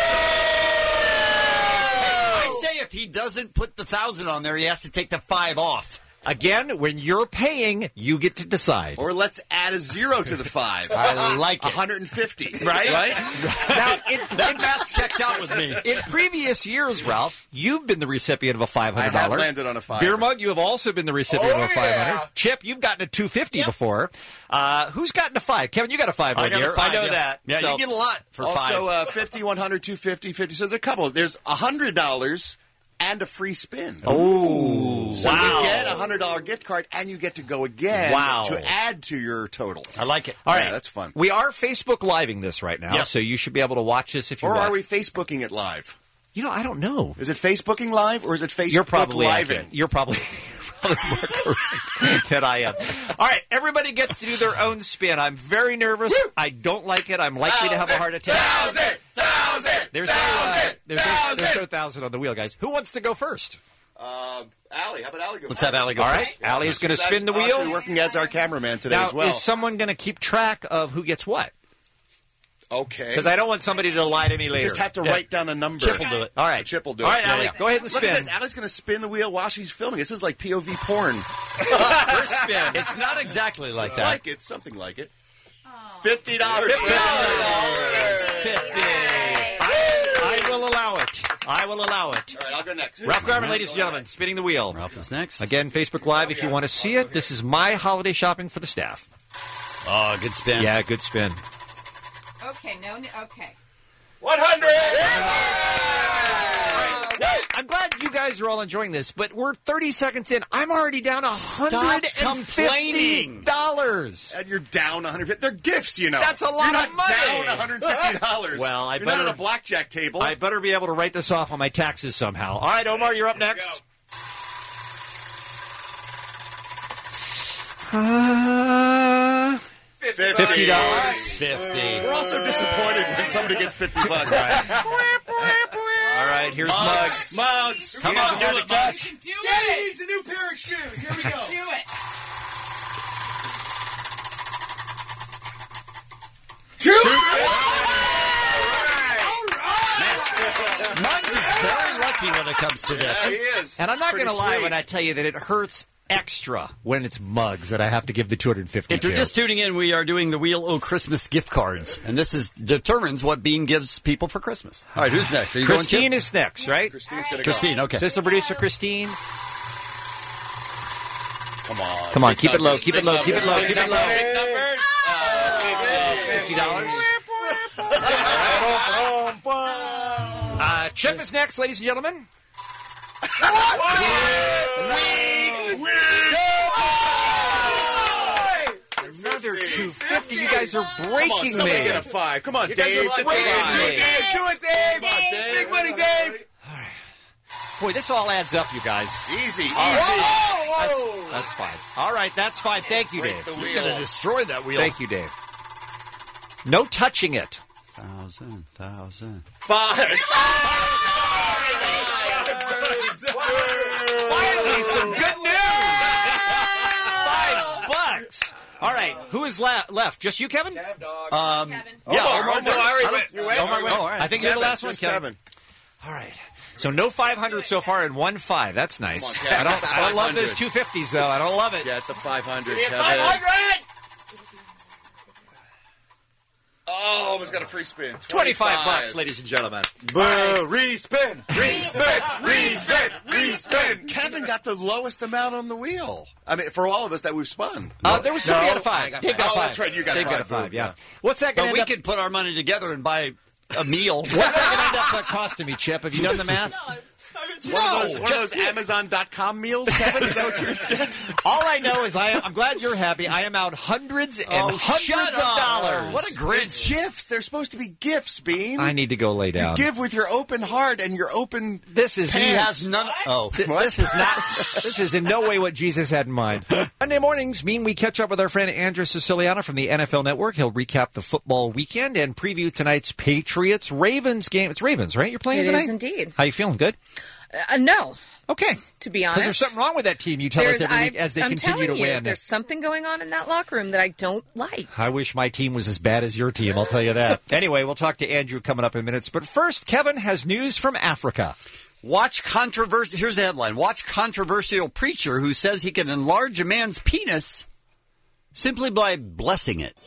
I say if he doesn't put the thousand on there, he has to take the five off. Again, when you're paying, you get to decide. Or let's add a zero to the five. I like it. one hundred fifty. Right? Right? Now, in, That math checks out with me. in previous years, Ralph, you've been the recipient of a five hundred I dollars. have landed on a five. Beer Mug, you have also been the recipient Oh, of a five hundred. yeah. Chip, you've gotten a two fifty before. Uh, who's gotten a five? Kevin, you got a five I one got a year. five, I know yeah. that. Yeah, So- you get a lot for five. Also, uh, fifty, one hundred, two fifty, fifty. So there's a couple. There's one hundred dollars and a free spin. Oh, So wow. you get a one hundred dollars gift card and you get to go again Wow. to add to your total. I like it. All Yeah, right, that's fun. We are Facebook living this right now, Yes. so you should be able to watch this if you Or want. are we Facebooking it live? You know, I don't know. Is it Facebooking live or is it Facebook You're probably living? accurate. You're probably, probably more correct than I am. All right, everybody gets to do their own spin. I'm very nervous. I don't like it. I'm likely to have a heart attack. Thousand, thousand, There's no, uh, thousand, there's, no, thousand. there's no thousand on the wheel, guys. Who wants to go first? Uh, Allie, how about Allie go Let's first? have Allie go All first. right, Allie is going to She's spin the actually wheel. working as our cameraman today Now, as well. is someone going to keep track of who gets what? Okay. Because I don't want somebody to lie to me You later. just have to Yeah. write down a number. Chip will do it. All right. Chip will do All it. right, Yeah, Allie, yeah. go ahead and Look at spin. this. Allie's going to spin the wheel while she's filming. This is like P O V porn. First spin. It's not exactly like It's that. like it. Something like it. Fifty dollars. Fifty. I, I will allow it. I will allow it. All right, I'll go next. Ralph Garman, ladies and gentlemen, spinning the wheel. Ralph is next. Again, Facebook Live if you want to see it. This is my holiday shopping for the staff. Oh, good spin. Yeah, good spin. Okay, no, no okay. One hundred. I'm glad you guys are all enjoying this, but we're thirty seconds in. I'm already down one hundred fifty dollars. And you're down one hundred fifty. They're gifts, you know. That's a lot you're of not money. Down one hundred fifty dollars. Well, I you're better- not at a blackjack table. I better be able to write this off on my taxes somehow. All right, Omar, you're up next. Uh, Fifty Fifty dollars. Fifty. We're also disappointed when somebody gets fifty bucks. All right, here's Mugs. Mugs. Come on, do it, Mugs. Do Daddy needs a new pair of shoes. Here we go. Do it. Muggs is very lucky when it comes to this. Yeah, he is. And I'm not going Pretty to lie sweet. when I tell you that it hurts extra when it's Mugs that I have to give the two hundred fifty If you're to. just tuning in, we are doing the Wheel O Christmas gift cards, and this is determines what Bean gives people for Christmas. All right, who's next? Are you Christine going, Chip? is next, right? Christine's gonna Christine, go. okay. Sister producer Christine. Come on. Come on, Big keep it low, numbers, keep it big low, keep it low, numbers, keep it low. Big numbers. Fifty dollars. Uh, Chip is next, ladies and gentlemen. Another two fifty. You guys are Come on, breaking somebody me. get a five. Come on, You guys Dave. are Get the breaking five. me. Do it, Dave. Come on, Dave. Big money, Dave. Boy, this all adds up, you guys. Easy, easy. That's, that's fine. All right, that's fine. Thank you, Break Dave. the You're wheel. going to destroy that wheel. Thank you, Dave. No touching it. Thousand, thousand. Five. Finally, some good news. Five bucks. All right, who is la- left? Just you, Kevin? Um, Omar, yeah, Omar, Omar, I already I went. don't- You went. Omar went. Oh, all right. I think you're the Kevin, last one, just Kevin. Kevin. All right. So no five hundred so far and one five. That's nice. Come on, Kevin. I don't, I don't love those five hundred. two fifties, though. I don't love it. Get the five hundred, Get Kevin. five hundred! Oh, almost got a free spin. twenty-five bucks, ladies and gentlemen. Boo! Re-spin! Re-spin! Re-spin! Re-spin! Kevin got the lowest amount on the wheel. I mean, for all of us that we've spun. Uh, there was somebody No. at a five. I got Dave five. got Oh, five. that's right, you got Dave a got a five, five, yeah. yeah. What's that going But to we end up? could put our money together and buy a meal. What's that going to end up uh, costing me, Chip? Have you done the math? One of those, one of those Amazon dot com meals, Kevin? Is that what you're getting? All I know is I am, I'm glad you're happy. I am out hundreds and Oh, hundreds shut of up. dollars. What a grinch. It's gifts. They're supposed to be gifts, Bean. I need to go lay You down. give with your open heart and your open This is pants. he has none. Oh, th- this is not. This is in no way what Jesus had in mind. Monday mornings mean we catch up with our friend Andrew Siciliano from the N F L Network. He'll recap the football weekend and preview tonight's Patriots Ravens game. It's Ravens, right? You're playing It tonight. is indeed. How you feeling? Good. Uh, no. Okay. To be Because honest, there's something wrong with that team. You tell There's- us every I- week as they I'm continue to telling you, win. There's something going on in that locker room that I don't like. I wish my team was as bad as your team, I'll tell you that. Anyway, we'll talk to Andrew coming up in minutes. But first, Kevin has news from Africa. Watch controversy. Here's the headline. Watch controversial preacher who says he can enlarge a man's penis simply by blessing it.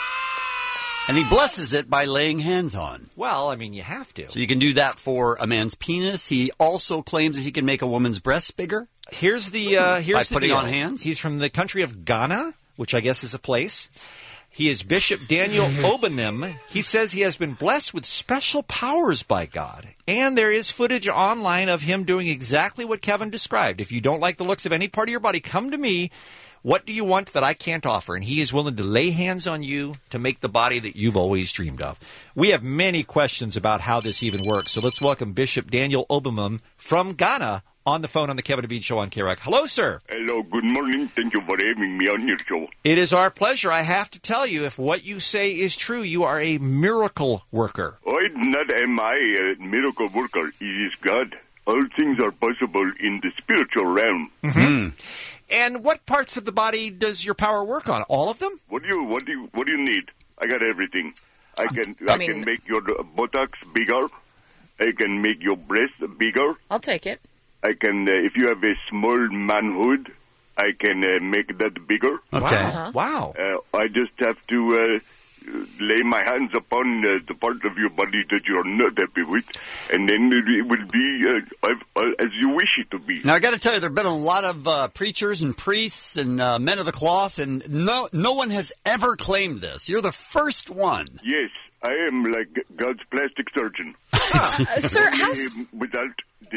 And he blesses it by laying hands on. Well, I mean, you have to. So you can do that for a man's penis. He also claims that he can make a woman's breasts bigger. Here's the uh, here's by the putting deal. on hands. He's from the country of Ghana, which I guess is a place. He is Bishop Daniel Obenem. He says he has been blessed with special powers by God. And there is footage online of him doing exactly what Kevin described. If you don't like the looks of any part of your body, come to me. What do you want that I can't offer? And he is willing to lay hands on you to make the body that you've always dreamed of. We have many questions about how this even works. So let's welcome Bishop Daniel Obenem from Ghana on the phone on the Kevin and Bean Show on K R O C. Hello, sir. Hello, good morning. Thank you for having me on your show. It is our pleasure. I have to tell you, if what you say is true, you are a miracle worker. Oh, it's not am I a miracle worker. It is God. All things are possible in the spiritual realm. Mm-hmm. And what parts of the body does your power work on? All of them? What do you what do you what do you need? I got everything. I can I I, mean- can make your buttocks bigger. I can make your breast bigger. I'll take it. I can uh, if you have a small manhood, I can uh, make that bigger. Okay. Uh-huh. Wow. Uh, I just have to uh, lay my hands upon uh, the part of your body that you are not happy with, and then it will be uh, uh, as you wish it to be. Now, I got to tell you, there have been a lot of uh, preachers and priests and uh, men of the cloth, and no, no one has ever claimed this. You're the first one. Yes, I am like God's plastic surgeon. Uh, sir, how s- Um, without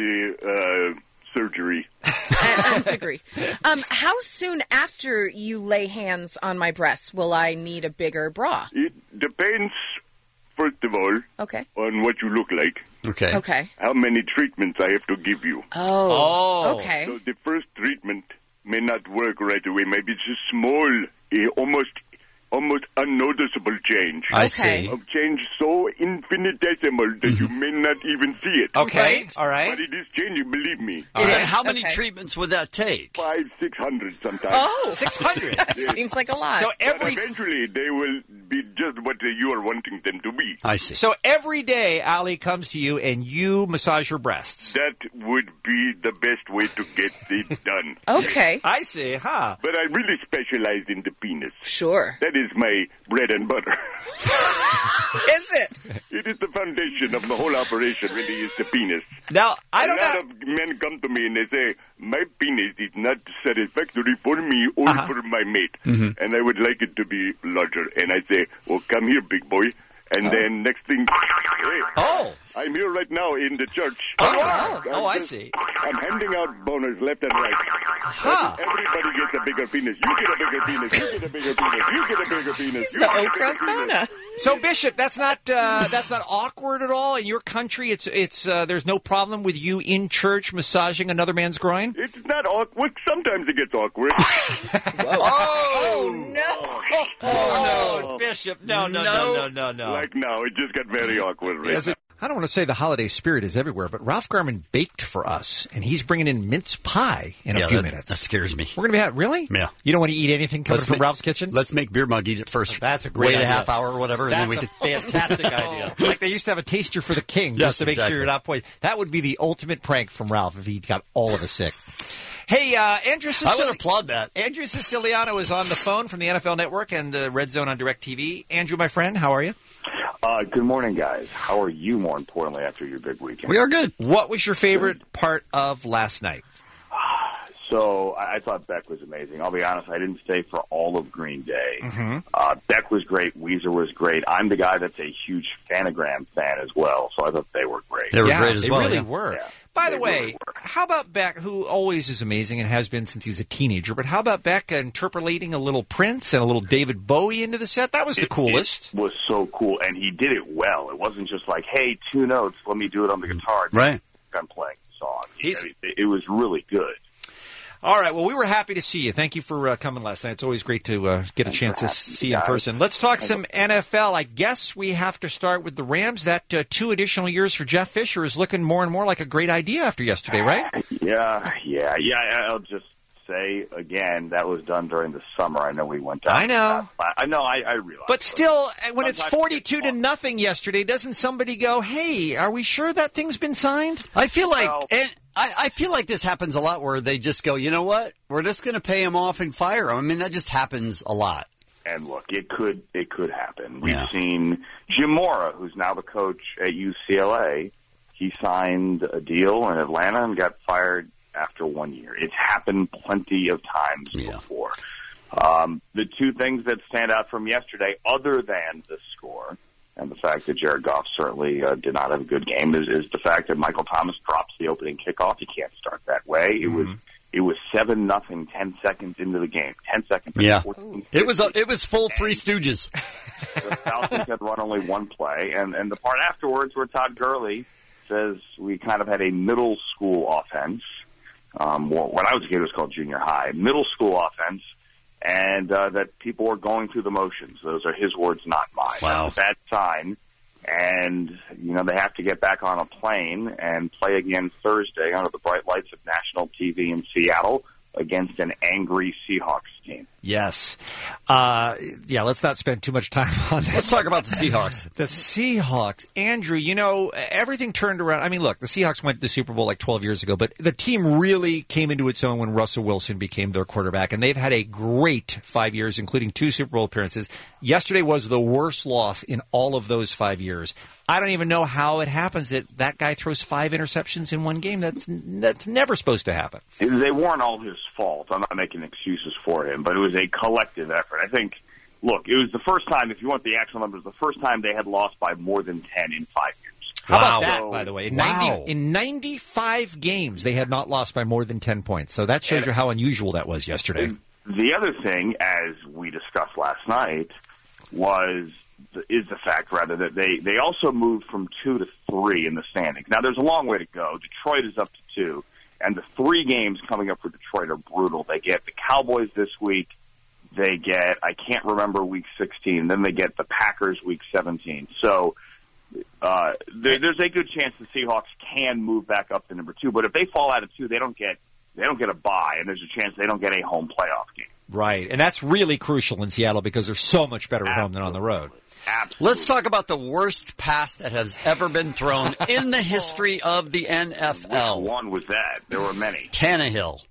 the uh, surgery. and degree. Um, how soon after you lay hands on my breasts will I need a bigger bra? It depends, first of all, Okay. on what you look like. Okay. Okay. How many treatments I have to give you. Oh. Oh. Okay. So the first treatment may not work right away. Maybe it's a small, eh, almost almost unnoticeable change. I Okay. see. A change so infinitesimal that you may not even see it. Okay. Right. All right. But it is changing, believe me. So then is, how many okay. treatments would that take? Five, six hundred sometimes. Oh. six hundred. That seems like a lot. So But every eventually they will be just what you are wanting them to be. I see. so every day, Ali comes to you and you massage her breasts. That would be the best way to get it done. Okay. I see, huh? But I really specialize in the penis. Sure. That is my bread and butter. Is it? It is the foundation of the whole operation, really, is the penis. Now, I A don't lot know. of men come to me and they say, my penis is not satisfactory for me or Uh-huh. for my mate, Mhm. and I would like it to be larger. And I say, well, come here, big boy. And then next thing, hey, Oh. I'm here right now in the church. Oh, you are? I'm Oh, I just- see. I'm handing out boners left and right. Huh. Everybody gets a bigger penis. You get a bigger penis. You get a bigger penis. You get a bigger penis. You The get a Oprah bigger penis. Donna. So, Bishop, that's not uh, that's not awkward at all in your country. It's it's uh, there's no problem with you in church massaging another man's groin. It's not awkward. Sometimes it gets awkward. Oh, no. Oh no, Bishop! No, no, no, no, no, no. Like now, it just got very awkward right Yes, now. it- I don't want to say the holiday spirit is everywhere, but Ralph Garman baked for us, and he's bringing in mince pie in Yeah, a few that- minutes. that scares me. We're going to be at, really? Yeah. You don't want to eat anything coming Let's from make- Ralph's kitchen? Let's make Beer Mug eat it first. That's a great Wait idea. a half hour or whatever, and then we That's can. a fantastic idea. Like they used to have a taster for the king, Yes, just to make exactly. sure you're not poisoned. That would be the ultimate prank from Ralph if he got all of us sick. Hey, uh, Andrew I would Siciliano. applaud that. Andrew Siciliano is on the phone from the N F L Network and the Red Zone on DirecTV. Andrew, my friend, how are you? Uh, good morning, guys. How are you, more importantly, after your big weekend? We are good. What was your favorite part of last night? So I, I thought Beck was amazing. I'll be honest, I didn't stay for all of Green Day. Mm-hmm. Uh, Beck was great. Weezer was great. I'm the guy that's a huge Fanagram fan as well, so I thought they were great. They were great as well. They really were. By the way, how about Beck, who always is amazing and has been since he was a teenager, but how about Beck interpolating a little Prince and a little David Bowie into the set? That was the It- coolest. It was so cool, and he did it well. It wasn't just like, hey, two notes, let me do it on the guitar. Right. I'm playing the song. I mean, it, it was really good. All right. Well, we were happy to see you. Thank you for uh, coming last night. It's always great to uh, get a chance to see you in guys. person. Let's talk some N F L. I guess we have to start with the Rams. That uh, two additional years for Jeff Fisher is looking more and more like a great idea after yesterday, right? Yeah, yeah, yeah. I'll just say again, that was done during the summer. I know we went down. I know. I know. I, I realize. But still, when it's Sometimes forty-two to nothing yesterday, doesn't somebody go, "Hey, are we sure that thing's been signed?" I feel like and I, I feel like this happens a lot where they just go, you know what, we're just going to pay him off and fire him. I mean, that just happens a lot. And look, it could it could happen. We've Yeah. seen Jim Mora, who's now the coach at U C L A. He signed a deal in Atlanta and got fired after one year. It's happened plenty of times before. Um, the two things that stand out from yesterday, other than the score and the fact that Jared Goff certainly uh, did not have a good game, is, is the fact that Michael Thomas drops the opening kickoff. You can't start that way. It was it was seven nothing, ten seconds into the game. Ten seconds. Yeah, fourteen it was a, it was full Three Stooges. The Falcons had run only one play, and, and the part afterwards where Todd Gurley says we kind of had a middle school offense. Um, well, when I was a kid, it was called junior high. Middle school offense, and uh, that people were going through the motions. Those are his words, not mine. Wow. That's a bad sign. And, you know, they have to get back on a plane and play again Thursday under the bright lights of national T V in Seattle against an angry Seahawks team. Yes. Uh, yeah, let's not spend too much time on this. Let's talk about the Seahawks. The Seahawks. Andrew, you know, everything turned around. I mean, look, the Seahawks went to the Super Bowl like twelve years ago, but the team really came into its own when Russell Wilson became their quarterback, and they've had a great five years, including two Super Bowl appearances. Yesterday was the worst loss in all of those five years. I don't even know how it happens that that guy throws five interceptions in one game. That's that's never supposed to happen. They weren't all his fault. I'm not making excuses for him, but it was a collective effort. I think, look, it was the first time, if you want the actual numbers, the first time they had lost by more than ten in five years. How about Wow. that, by the way? In, Wow. ninety, in ninety-five games, they had not lost by more than ten points. So that shows you how unusual that was yesterday. The other thing, as we discussed last night, was is the fact, rather, that they, they also moved from two to three in the standings. Now, there's a long way to go. Detroit is up to two, and the three games coming up for Detroit are brutal. They get the Cowboys this week. They get, I can't remember, week sixteen. Then they get the Packers week seventeen. So uh, there, there's a good chance the Seahawks can move back up to number two. But if they fall out of two, they don't get they don't get a bye, and there's a chance they don't get a home playoff game. Right. And that's really crucial in Seattle because they're so much better at home than on the road. Let's talk about the worst pass that has ever been thrown in the history of the N F L. Which one was that? There were many. Tannehill.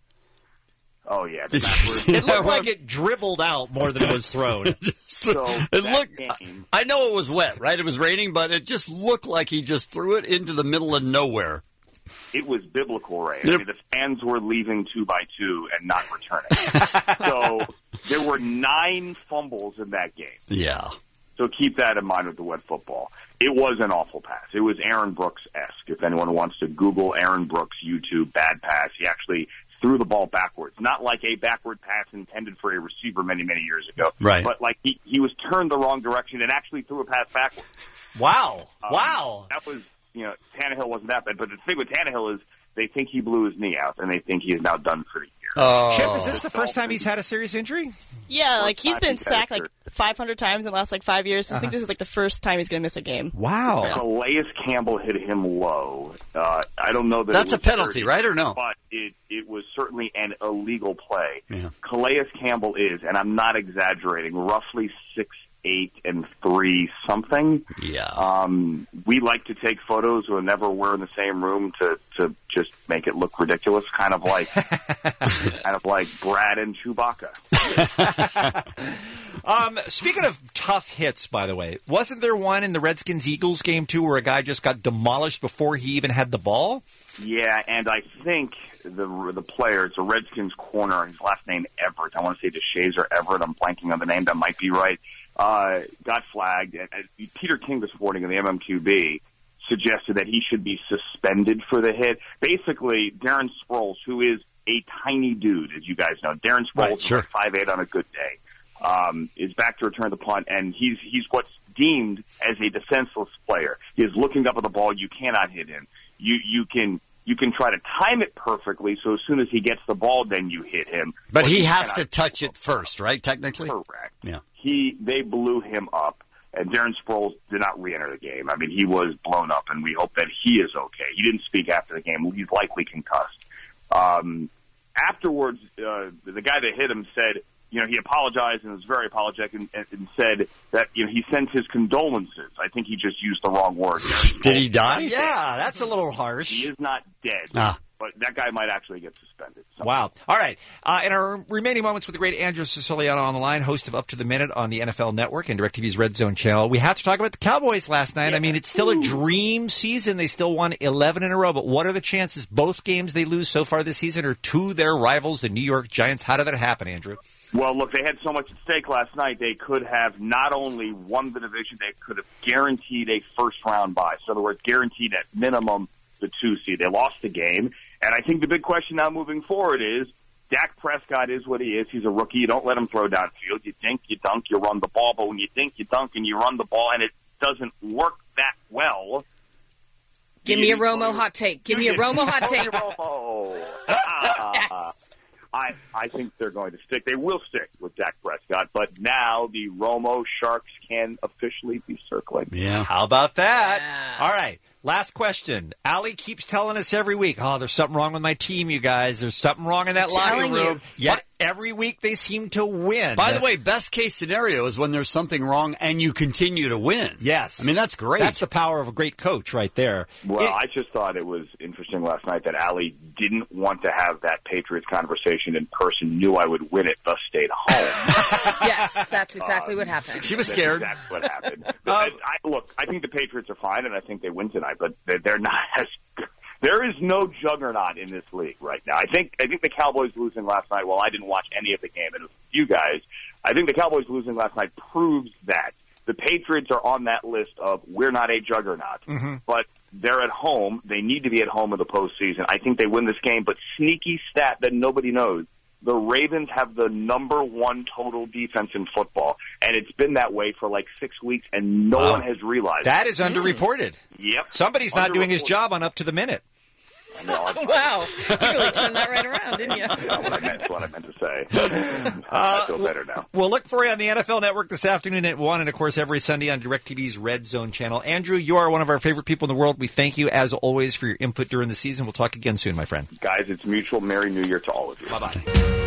Oh, yeah. It looked like it dribbled out more than it was thrown. So It looked. I know it was wet, right? It was raining, but it just looked like he just threw it into the middle of nowhere. It was biblical rain. Yep. I mean, the fans were leaving two by two and not returning. So there were nine fumbles in that game. Yeah. So keep that in mind with the wet football. It was an awful pass. It was Aaron Brooks-esque. If anyone wants to Google Aaron Brooks YouTube bad pass, he actually threw the ball backwards. Not like a backward pass intended for a receiver many, many years ago. Right. But like he, he was turned the wrong direction and actually threw a pass backwards. Wow. Um, wow. That was, you know, Tannehill wasn't that bad. But the thing with Tannehill is they think he blew his knee out, and they think he is now done for the year. Chip, is this the first time he's had a serious injury? Yeah, like he's been He's had a sacked like five hundred times in the last like five years. I think this is like the first time he's going to miss a game. Wow. Calais Campbell hit him low. Uh, I don't know that That's it a was penalty, dirty, right, or no? But it, it was certainly an illegal play. Yeah. Calais Campbell is, and I'm not exaggerating, roughly six eight and three something. Yeah. Um, we like to take photos whenever we're in the same room to, to just make it look ridiculous, kind of like kind of like Brad and Chewbacca. Um, speaking of tough hits, by the way, wasn't there one in the Redskins-Eagles game, too, where a guy just got demolished before he even had the ball? Yeah, and I think the the player, it's a Redskins corner, his last name Everett. I want to say DeShazer Everett. I'm blanking on the name. That might be right. Uh, got flagged. And, and Peter King this morning in the M M Q B suggested that he should be suspended for the hit. Basically, Darren Sproles, who is a tiny dude, as you guys know, Darren Sproles Right, is sure. like five eight on a good day, um, is back to return the punt, and he's he's what's deemed as a defenseless player. He is looking up at the ball. You cannot hit him. You you can you can try to time it perfectly, so as soon as he gets the ball, then you hit him. But he you has cannot to touch it first, right, technically? Correct. Yeah. He they blew him up, and Darren Sproles did not re-enter the game. I mean, he was blown up, and we hope that he is okay. He didn't speak after the game. He's likely concussed. Um, afterwards, uh, the guy that hit him said, you know, he apologized and was very apologetic and, and, and said that, you know, he sends his condolences. I think he just used the wrong word. Did he die? Yeah, that's a little harsh. He is not dead, Ah. but that guy might actually get suspended. So. Wow. All right. Uh, in our remaining moments with the great Andrew Siciliano on the line, host of Up to the Minute on the N F L Network and DirecTV's Red Zone channel, we have to talk about the Cowboys last night. I mean, it's still a dream season. They still won eleven in a row, but what are the chances both games they lose so far this season are to their rivals, the New York Giants? How did that happen, Andrew? Well, look, they had so much at stake last night. They could have not only won the division, they could have guaranteed a first-round bye. So, in other words, guaranteed at minimum the two seed. They lost the game. And I think the big question now moving forward is, Dak Prescott is what he is. He's a rookie. You don't let him throw downfield. You think, you dunk, you run the ball. But when you think, you dunk, and you run the ball, and it doesn't work that well. Give me a Romo hot take. Give me a Romo hot take. Romo. yes. I, I think they're going to stick. They will stick with Dak Prescott, but now the Romo Sharks can officially be circling. Yeah. How about that? Yeah. All right. Last question. Allie keeps telling us every week, oh, there's something wrong with my team, you guys. There's something wrong in that locker room. Yet every week they seem to win. By the way, best case scenario is when there's something wrong and you continue to win. Yes. I mean, that's great. That's the power of a great coach right there. Well, it, I just thought it was interesting last night that Allie didn't want to have that Patriots conversation in person, knew I would win it, thus stayed home. Yes, that's exactly um, what happened. She was scared. That's what happened. But um, I, look, I think the Patriots are fine, and I think they win tonight, but they're, they're not as there is no juggernaut in this league right now. I think I think the Cowboys losing last night, well, I didn't watch any of the game, and it was you guys, I think the Cowboys losing last night proves that. The Patriots are on that list of we're not a juggernaut, mm-hmm. but they're at home. They need to be at home in the postseason. I think they win this game, but sneaky stat that nobody knows. The Ravens have the number one total defense in football, and it's been that way for like six weeks, and no wow. one has realized that it. is underreported. Yep. Somebody's not doing his job on Up to the Minute. No, I, wow. You really turned that right around, didn't you? Yeah, what I meant, that's what I meant to say. uh, I feel better now. We'll look for you on the N F L Network this afternoon at one, and, of course, every Sunday on DirecTV's Red Zone channel. Andrew, you are one of our favorite people in the world. We thank you, as always, for your input during the season. We'll talk again soon, my friend. Guys, it's mutual. Merry New Year to all of you. Bye-bye.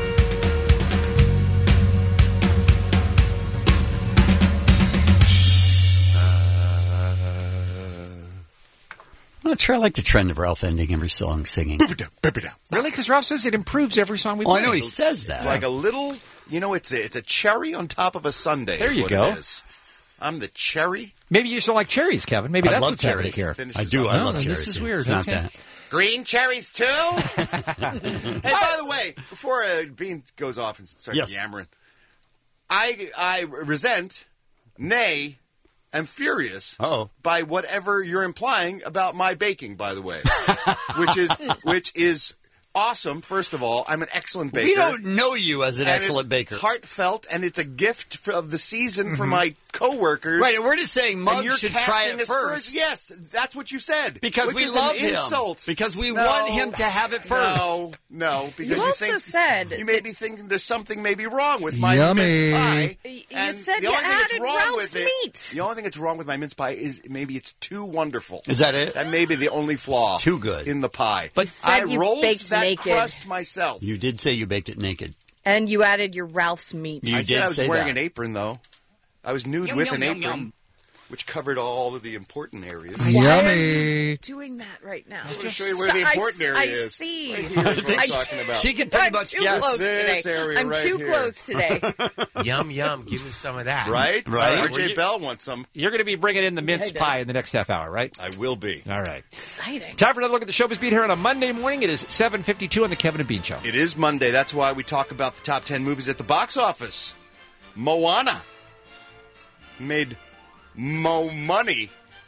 I'm not sure I like the trend of Ralph ending every song singing. Boop it down, boop it down. Really? Because Ralph says it improves every song we oh, play. I know he says that. It's like a little, you know, it's a, it's a cherry on top of a sundae. There is you what go. It is. I'm the cherry. Maybe you just don't like cherries, Kevin. Maybe I that's love what's cherries. happening here. I do. I no, love cherries. This is weird. It's not okay. that. Green cherries, too? Hey, by the way, before uh, Bean goes off and starts yes. yammering, I, I resent, nay, am furious Uh-oh. by whatever you're implying about my baking, by the way, which is which is awesome, first of all. I'm an excellent baker. We don't know you as an And excellent it's baker. heartfelt, and it's a gift for, of the season for Mhm. my coworkers. Right, and we're just saying Muggs And you're should try casting it us first. Yes, that's what you said. Because which we is love an him. insult. Because we No. want him to have it first. No, no. Because You you also think, said you made me think there's something maybe wrong with my Yummy. mince pie. You And said the you only thing that's added wrong Ralph's with it, meat. The only thing that's wrong with my mince pie is maybe it's too wonderful. Is that it? That may be the only flaw. It's too good. in the pie. But You said I you rolled baked that naked. crust myself. You did say you baked it naked. And you added your Ralph's meat. You I did said I was say wearing that. an apron, though. I was nude Yum, with yum, an yum, apron, yum. which covered all of the important areas. Yummy. Doing that right now. I'm going to show you where the important I, area I is. see. Right here is what I'm talking about. She can pretty I'm much too guess. close This today. area I'm right too here. close today. Yum, yum. Give me some of that. Right? Right. R Well, J you- Bell wants some. You're going to be bringing in the mince I did. pie in the next half hour, right? I will be. All right. Exciting. Time for another look at the Showbiz Beat here on a Monday morning. It is seven fifty-two on the Kevin and Bean Show. It is Monday. That's why we talk about the top ten movies at the box office. Moana made mo money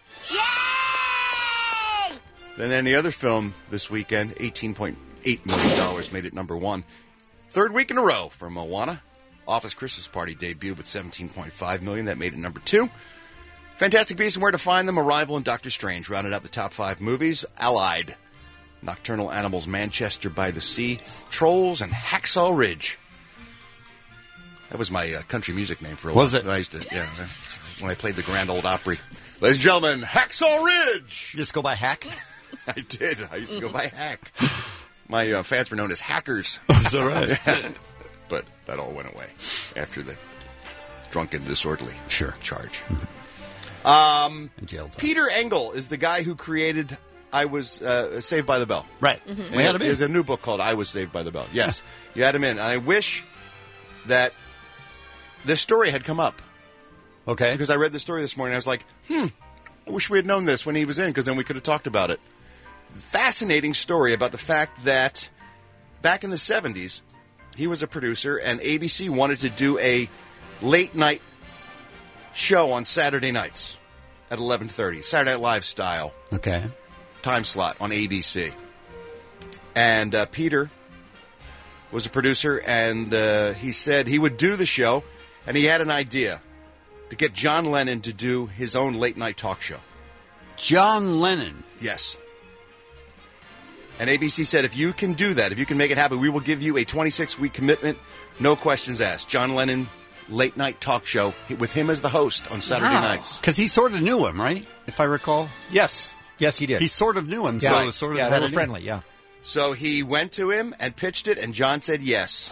than any other film this weekend. eighteen point eight million dollars made it number one. Third week in a row for Moana. Office Christmas Party debuted with seventeen point five million dollars. That made it number two. Fantastic Beasts and Where to Find Them, Arrival, and Doctor Strange rounded out the top five movies. Allied, Nocturnal Animals, Manchester by the Sea, Trolls, and Hacksaw Ridge. That was my uh, country music name for a Was while. it? I used to, yeah, when I played the Grand Ole Opry. Ladies and gentlemen, Hacksaw Ridge! You just go by Hack? I did. I used to go by Hack. My uh, fans were known as hackers. Is that right? But that all went away after the drunken disorderly Sure. charge. Um, In jail time. Peter Engel is the guy who created I Was uh, Saved by the Bell. Right. And We had him in. There's a new book called I Was Saved by the Bell. Yes, you had him in. And I wish that this story had come up. Okay. Because I read the story this morning. I was like, hmm, I wish we had known this when he was in, because then we could have talked about it. Fascinating story about the fact that back in the seventies, he was a producer, and A B C wanted to do a late-night show on Saturday nights at eleven thirty, Saturday Night Live style Okay. time slot on A B C. And uh, Peter was a producer, and uh, he said he would do the show, and he had an idea to get John Lennon to do his own late-night talk show. John Lennon. Yes. And A B C said, if you can do that, if you can make it happen, we will give you a twenty-six week commitment, no questions asked. John Lennon late-night talk show with him as the host on Saturday Wow. nights. Because he sort of knew him, right? If I recall. Yes. Yes, he did. He sort of knew him, yeah, so right. it was sort of yeah, had they it were in. friendly, yeah. So he went to him and pitched it, and John said yes.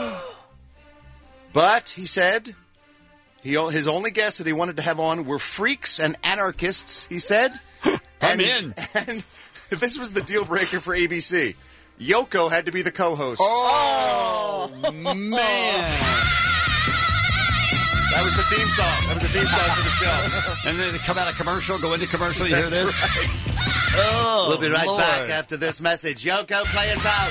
But he said he his only guests that he wanted to have on were freaks and anarchists, he said. I'm and, in. And this was the deal breaker for A B C. Yoko had to be the co-host. Oh, man. That was the theme song. That was the theme song for the show. And then they come out of commercial, go into commercial, you hear That's this? right. Oh, We'll be right Lord. back after this message. Yoko, play us out.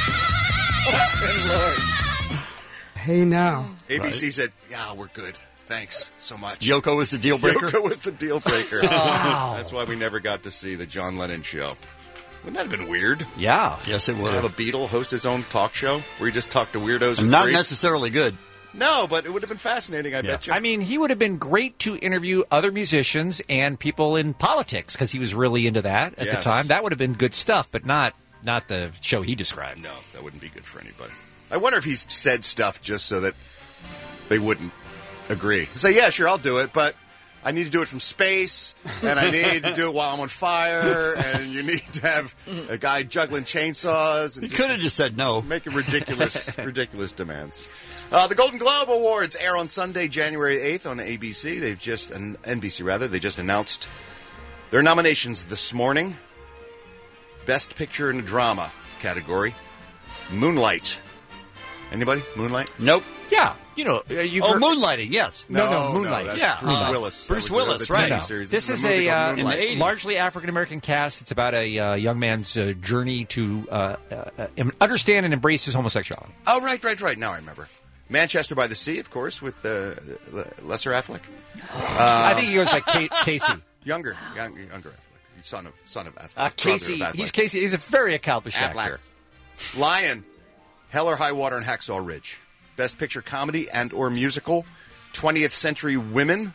Hey now. A B C said, yeah, we're good. Thanks so much. Yoko was the deal breaker? Yoko was the deal breaker. Wow. That's why we never got to see the John Lennon show. Wouldn't that have been weird? Yeah. Yes, it To would. have a Beatle host his own talk show where he just talked to weirdos and Not freaks? necessarily good. No, but it would have been fascinating, I Yeah. bet you. I mean, he would have been great to interview other musicians and people in politics because he was really into that at the Yes. time. That would have been good stuff, but not not the show he described. No, that wouldn't be good for anybody. I wonder if he's said stuff just so that they wouldn't agree. Say, yeah, sure, I'll do it, but I need to do it from space, and I need to do it while I'm on fire, and you need to have a guy juggling chainsaws. And He could have just said no. Making ridiculous, ridiculous demands. Uh, the Golden Globe Awards air on Sunday, January eighth on A B C. They've just, an N B C rather, they just announced their nominations this morning. Best Picture in a Drama category, Moonlight. Anybody? Moonlight? Nope. Yeah, you know, uh, you've Oh, heard- Moonlighting, yes. No, no, No, Moonlight. no, that's Yeah. Bruce Uh, Willis. Bruce That was- Willis, that was a T V right. series. This, is movie a, called uh, Moonlight. in the eighties. largely African American cast. It's about a uh, young man's uh, journey to uh, uh, uh, understand and embrace his homosexuality. Oh, right, right, right. Now I remember. Manchester by the Sea, of course, with uh, Lesser Affleck. I think he goes by Ca- Casey. Younger, young, younger Affleck. Son of son of Affleck. Uh, Casey, brother of Affleck. he's Casey. He's a very accomplished Affleck. actor. Lion, Hell or High Water and Hacksaw Ridge. Best Picture Comedy and or Musical, twentieth Century Women,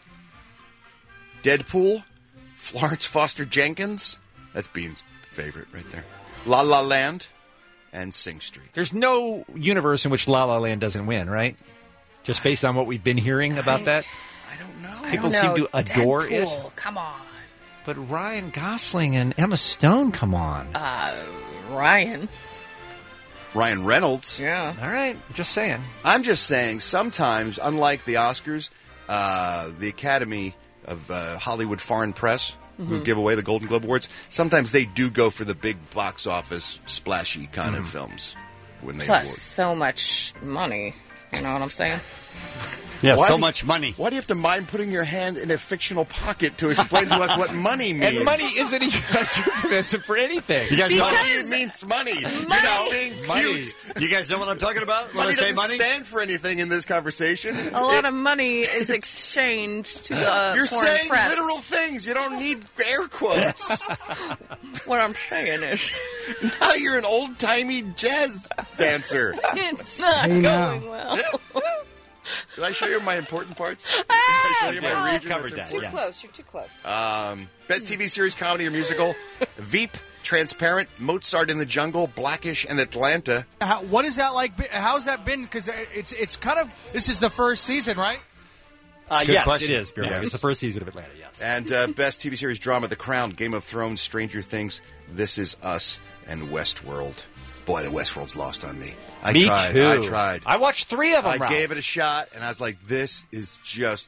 Deadpool, Florence Foster Jenkins, that's Bean's favorite right there, La La Land, and Sing Street. There's no universe in which La La Land doesn't win, right? Just based on what we've been hearing about that? I don't know. People I don't seem know. to adore Deadpool, it. Come on. But Ryan Gosling and Emma Stone, come on. Uh, Ryan. Ryan Reynolds. Yeah. All right, just saying. I'm just saying, sometimes, unlike the Oscars, uh, the Academy of uh, Hollywood Foreign Press, who Mhm. give away the Golden Globe Awards, sometimes they do go for the big box office, splashy kind of films when they Plus, award. so much money. You know what I'm saying? Yeah, Why so do- much money. Why do you have to mind putting your hand in a fictional pocket to explain to us what money means? And money isn't a euphemism for anything. You guys know Money means money. You're not being money. cute. You guys know what I'm talking about when Money I say doesn't money? stand for anything in this conversation. A lot of money is exchanged to the You're foreign saying press. literal things. You don't need air quotes. What I'm saying is, Now you're an old-timey jazz dancer. it's not Hey, now. going well. Did I show you my important parts? Did I show you my Ah, region? covered that's that, Too important? close. You're too close. Um, best T V series, comedy, or musical: Veep, Transparent, Mozart in the Jungle, Blackish, and Atlanta. How, what is that like? be- How's that been? Because it's it's kind of this is the first season, right? Uh, It's a good yes, question. it is. Beer Yeah, Mug. it's the first season of Atlanta, yes. And uh, best T V series, drama: The Crown, Game of Thrones, Stranger Things, This Is Us, and Westworld. Boy, the Westworld's lost on me. I Me tried. too. I tried. I watched three of them, I Ralph. gave it a shot, and I was like, "This is just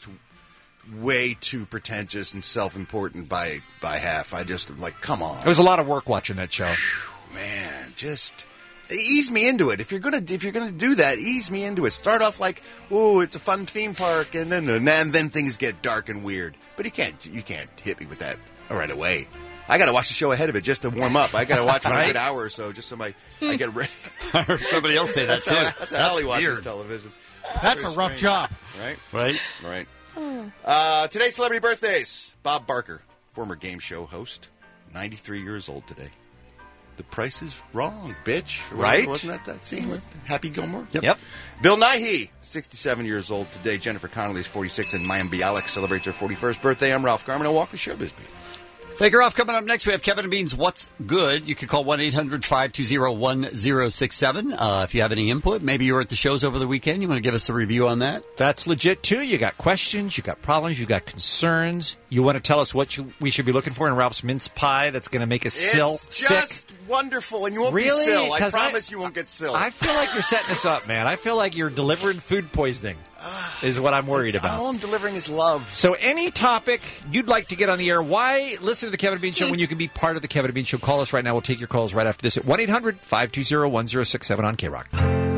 way too pretentious and self-important by by half." I just like, come on, It was a lot of work watching that show. man. Just ease me into it. If you're gonna if you're gonna do that, ease me into it. Start off like, "Oh, it's a fun theme park," and then and then things get dark and weird. But you can't you can't hit me with that right away. I got to watch the show ahead of it just to warm up. I got to watch for a Right. good hour or so just so my I get ready. I heard somebody else say that That's too. how, that's how Allie watches weird. television. That's a Very rough strange. job. Right? Right? Right. Uh, today's celebrity birthdays. Bob Barker, former game show host, ninety-three years old today. The Price is Wrong, bitch. Or Right. Wasn't that that scene with Happy Gilmore? Yep. Yep. Bill Nighy, sixty-seven years old today. Jennifer Connelly is forty-six, and Mayim Bialik celebrates her forty-first birthday. I'm Ralph Garman. I'll walk the showbiz beat. Thank you, Ralph. Coming up next, we have Kevin and Bean's What's Good. You can call one eight hundred five two zero one zero six seven uh, if you have any input. Maybe you were at the shows over the weekend. You want to give us a review on that? That's legit, too. You got questions, you got problems, you got concerns. You want to tell us what you, we should be looking for in Ralph's mince pie that's going to make us sill, It's just sick? wonderful, and you won't Really? be sill. I 'Cause I- promise you won't get sill. I feel like you're setting us up, man. I feel like you're delivering food poisoning, is what I'm worried It's- about. All I'm delivering is love. So any topic you'd like to get on the air, why listen to the Kevin and Bean Show when you can be part of the Kevin and Bean Show? Call us right now. We'll take your calls right after this at one eight hundred five two zero one zero six seven on K-Rock.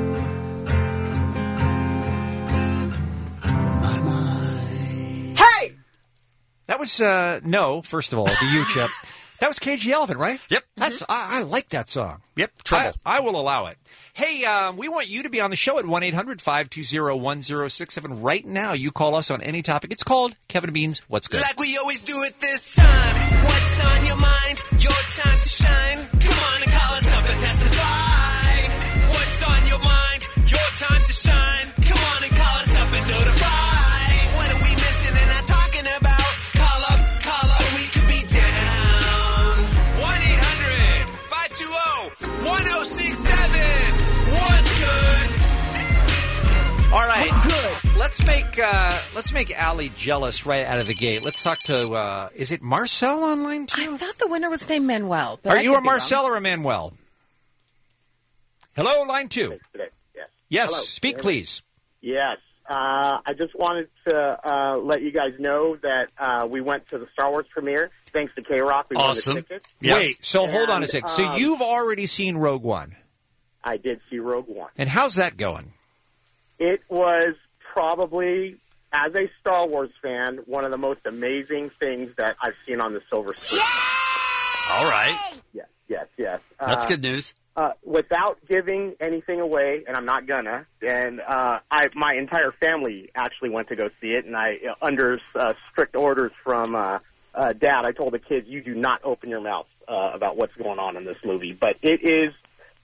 Hey! That was, uh, no, first of all, to you, Chip. That was K G Elephant, right? Yep. That's I, I like that song. Yep. Trouble. I, I will allow it. Hey, um, we want you to be on the show at one eight hundred five two zero one zero six seven right now. You call us on any topic. It's called Kevin and Bean's What's Good. Like we always do it this time. What's on your mind? Your time to shine. Come on and call us up and testify. What's on your mind? Your time to shine. Come on and call us up and notify. What are we missing and not talking about? Call up, call up, so we could be down. one eight hundred five two zero one zero six seven. What's good? All right. What's good? Let's make uh, let's make Allie jealous right out of the gate. Let's talk to uh, is it Marcel on line two? I thought the winner was named Manuel. But Are I you could a be wrong. Marcel or a Manuel? Hello, line two. Yes. Yes, Hello. speak Can you hear me? please. Yes. Uh, I just wanted to uh, let you guys know that uh, we went to the Star Wars premiere. Thanks to K-Rock. We Awesome. won the tickets. Wait, so hold on a And, sec. So um, you've already seen Rogue One. I did see Rogue One. And how's that going? It was probably, as a Star Wars fan, one of the most amazing things that I've seen on the silver screen. All right. Yes, yes, yes. That's Uh, good news. Uh, without giving anything away, and I'm not gonna, and uh, I, my entire family actually went to go see it, and I, uh, under uh, strict orders from uh, uh, Dad, I told the kids, you do not open your mouth uh, about what's going on in this movie. But it is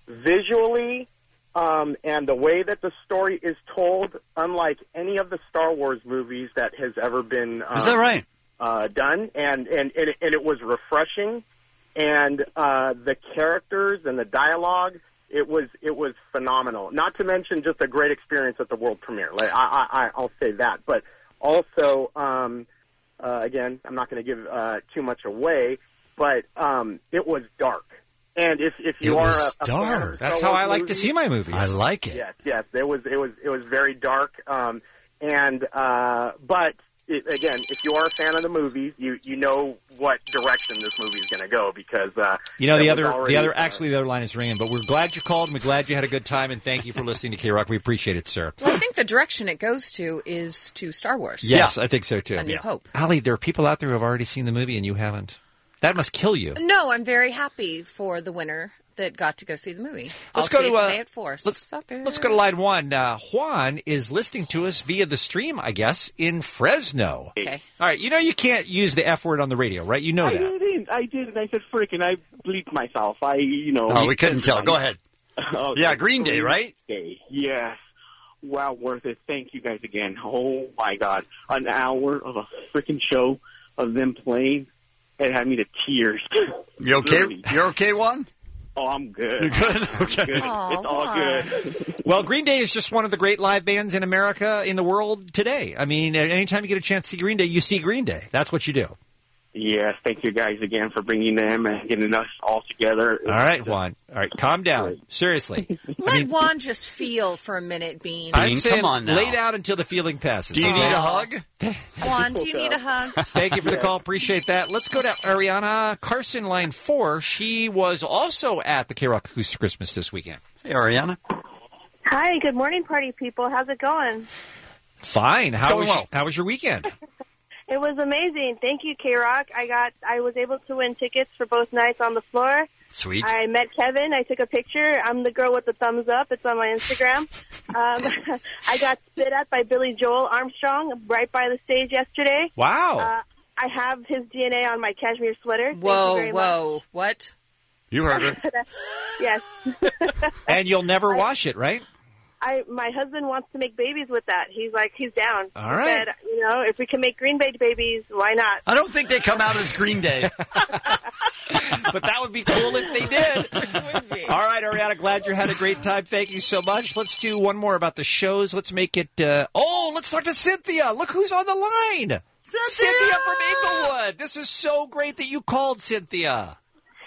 visually, um, and the way that the story is told, unlike any of the Star Wars movies that has ever been um, Is that right? uh, done, and and and it, and it was refreshing, and uh, the characters and the dialogue. It was it was phenomenal. Not to mention just a great experience at the world premiere. Like I, I I'll say that, but also um, uh, again, I'm not going to give uh, too much away, but um, it was dark. And if if you It are was a, a dark. fan of That's Star how Wars I like to movies- see my movies. I like it. Yes, yes, it was it was it was very dark. Um, and uh, but it, again, if you are a fan of the movies, you you know what direction this movie is going to go because uh, You know, the it other, was already, the other, uh, actually, the other line is ringing. But we're glad you called. and We're glad you had a good time, and thank you for listening to K Rock. We appreciate it, sir. Well, I think the direction it goes to is to Star Wars. Yes, I think so too. A New Hope. Allie, there are people out there who have already seen the movie, and you haven't. That must kill you. No, I'm very happy for the winner that got to go see the movie. I'll Let's go see to it uh, today at four. So let's, suck it. let's go to line one. Uh, Juan is listening to us via the stream, I guess, in Fresno. Okay. All right. You know you can't use the F word on the radio, right? You know I that. didn't. I did. I said freaking. I bleeped myself. I, you know. Oh, we couldn't tell. Go ahead. Okay. Yeah, Green Day, right? Day. Yes. Wow, worth it. Thank you guys again. Oh my God, an hour of a freaking show of them playing. It had me to tears. You okay? You're okay, Juan? Oh, I'm good. You're good? Okay. Good. Aw, It's all Juan. good. Well, Green Day is just one of the great live bands in America, in the world today. I mean, anytime you get a chance to see Green Day, you see Green Day. That's what you do. Yes, thank you guys again for bringing them and getting us all together. All right, Juan. All right, calm down. Seriously. Let Juan just feel for a minute, Bean. I'm saying come on now. lay down until the feeling passes. Do you need okay? a hug? Juan, do you need a hug? Thank you for the call. Appreciate that. Let's go to Ariana Carson, line four. She was also at the K-Rock Acoustic Christmas this weekend. Hey, Ariana. Hi, good morning, party people. How's it going? Fine. How going was, well. how was your weekend? It was amazing. Thank you, K-Rock. I got, I was able to win tickets for both nights on the floor. Sweet. I met Kevin. I took a picture. I'm the girl with the thumbs up. It's on my Instagram. Um, I got spit at by Billy Joel Armstrong right by the stage yesterday. Wow. Uh, I have his D N A on my cashmere sweater. Thank you Whoa, very whoa. What? You heard her. much. Yes. And you'll never wash it, right? I my husband wants to make babies with that. He's like, he's down. All He right. said, you know, if we can make Green Bay babies, why not? I don't think they come out as Green Day. But that would be cool if they did. All right, Ariana, glad you had a great time. Thank you so much. Let's do one more about the shows. Let's make it, uh, oh, let's talk to Cynthia. Look who's on the line. Cynthia! Cynthia from Inglewood. This is so great that you called, Cynthia.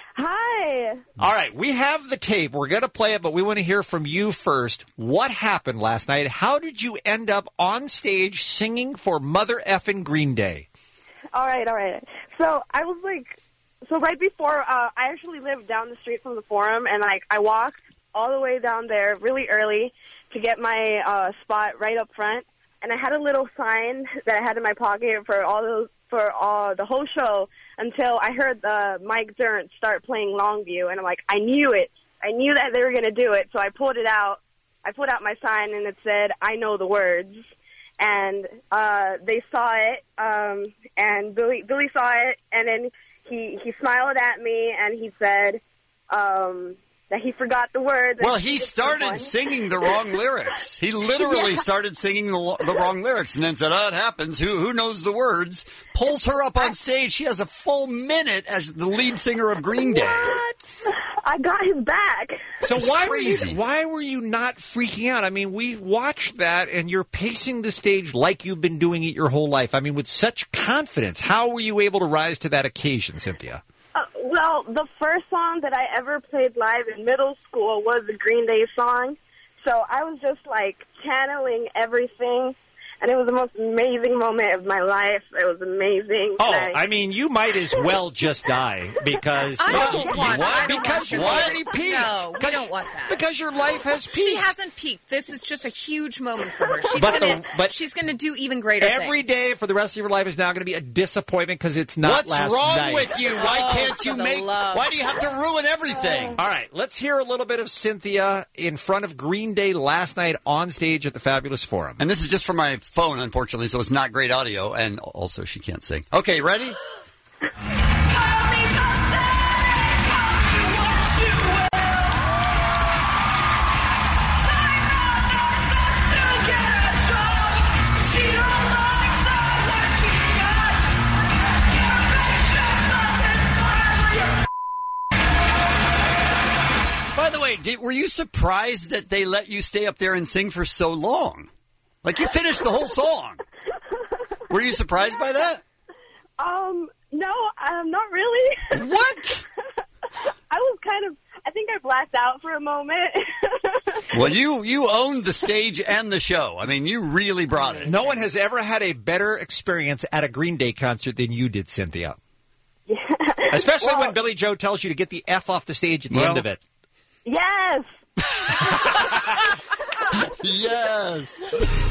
Hi. All right, we have the tape. We're going to play it, but we want to hear from you first. What happened last night? How did you end up on stage singing for Mother Effin' Green Day? All right, all right. So I was like, so right before, uh, I actually lived down the street from the Forum, and like I walked all the way down there really early to get my uh, spot right up front, and I had a little sign that I had in my pocket for all those for uh, the whole show until I heard the Mike Dirnt start playing Longview, and I'm like, I knew it. I knew that they were going to do it, so I pulled it out. I pulled out my sign, and it said, I know the words. And uh, they saw it, um, and Billy Billy saw it, and then he, he smiled at me, and he said um, that he forgot the words. Well, and he did started someone. singing the wrong lyrics. He literally Yeah. started singing the, the wrong lyrics and then said, oh, it happens. Who, who knows the words? Pulls her up on stage. She has a full minute as the lead singer of Green Day. What? I got his back. So It's why crazy. were you why were you not freaking out? I mean, we watched that, and you're pacing the stage like you've been doing it your whole life. I mean, with such confidence. How were you able to rise to that occasion, Cynthia? Uh, well, the first song that I ever played live in middle school was the Green Day song. So I was just like channeling everything, and it was the most amazing moment of my life. It was amazing. Oh, And I mean, you might as well just die because I don't want what? I don't because want you that. already peaked. No, we don't want that. Because your life has peaked. She hasn't peaked. This is just a huge moment for her. She's But gonna, the- but she's gonna do even greater Every things. day for the rest of your life is now going to be a disappointment because it's not What's last wrong night. with you? Why Oh, can't for you the make... love. Why do you have to ruin everything? All right, let's hear a little bit of Cynthia in front of Green Day last night on stage at the Fabulous Forum. And this is just from my phone, unfortunately, so it's not great audio, and also she can't sing. Okay, ready? By the way, did, were you surprised that they let you stay up there and sing for so long? Like, you finished the whole song. Were you surprised by that? Um, no, um, not really. What? I was kind of, I think I blacked out for a moment. Well, you, you owned the stage and the show. I mean, you really brought it. No one has ever had a better experience at a Green Day concert than you did, Cynthia. Yeah. Especially Well- when Billy Joe tells you to get the F off the stage at the Well- end of it. Yes. Yes.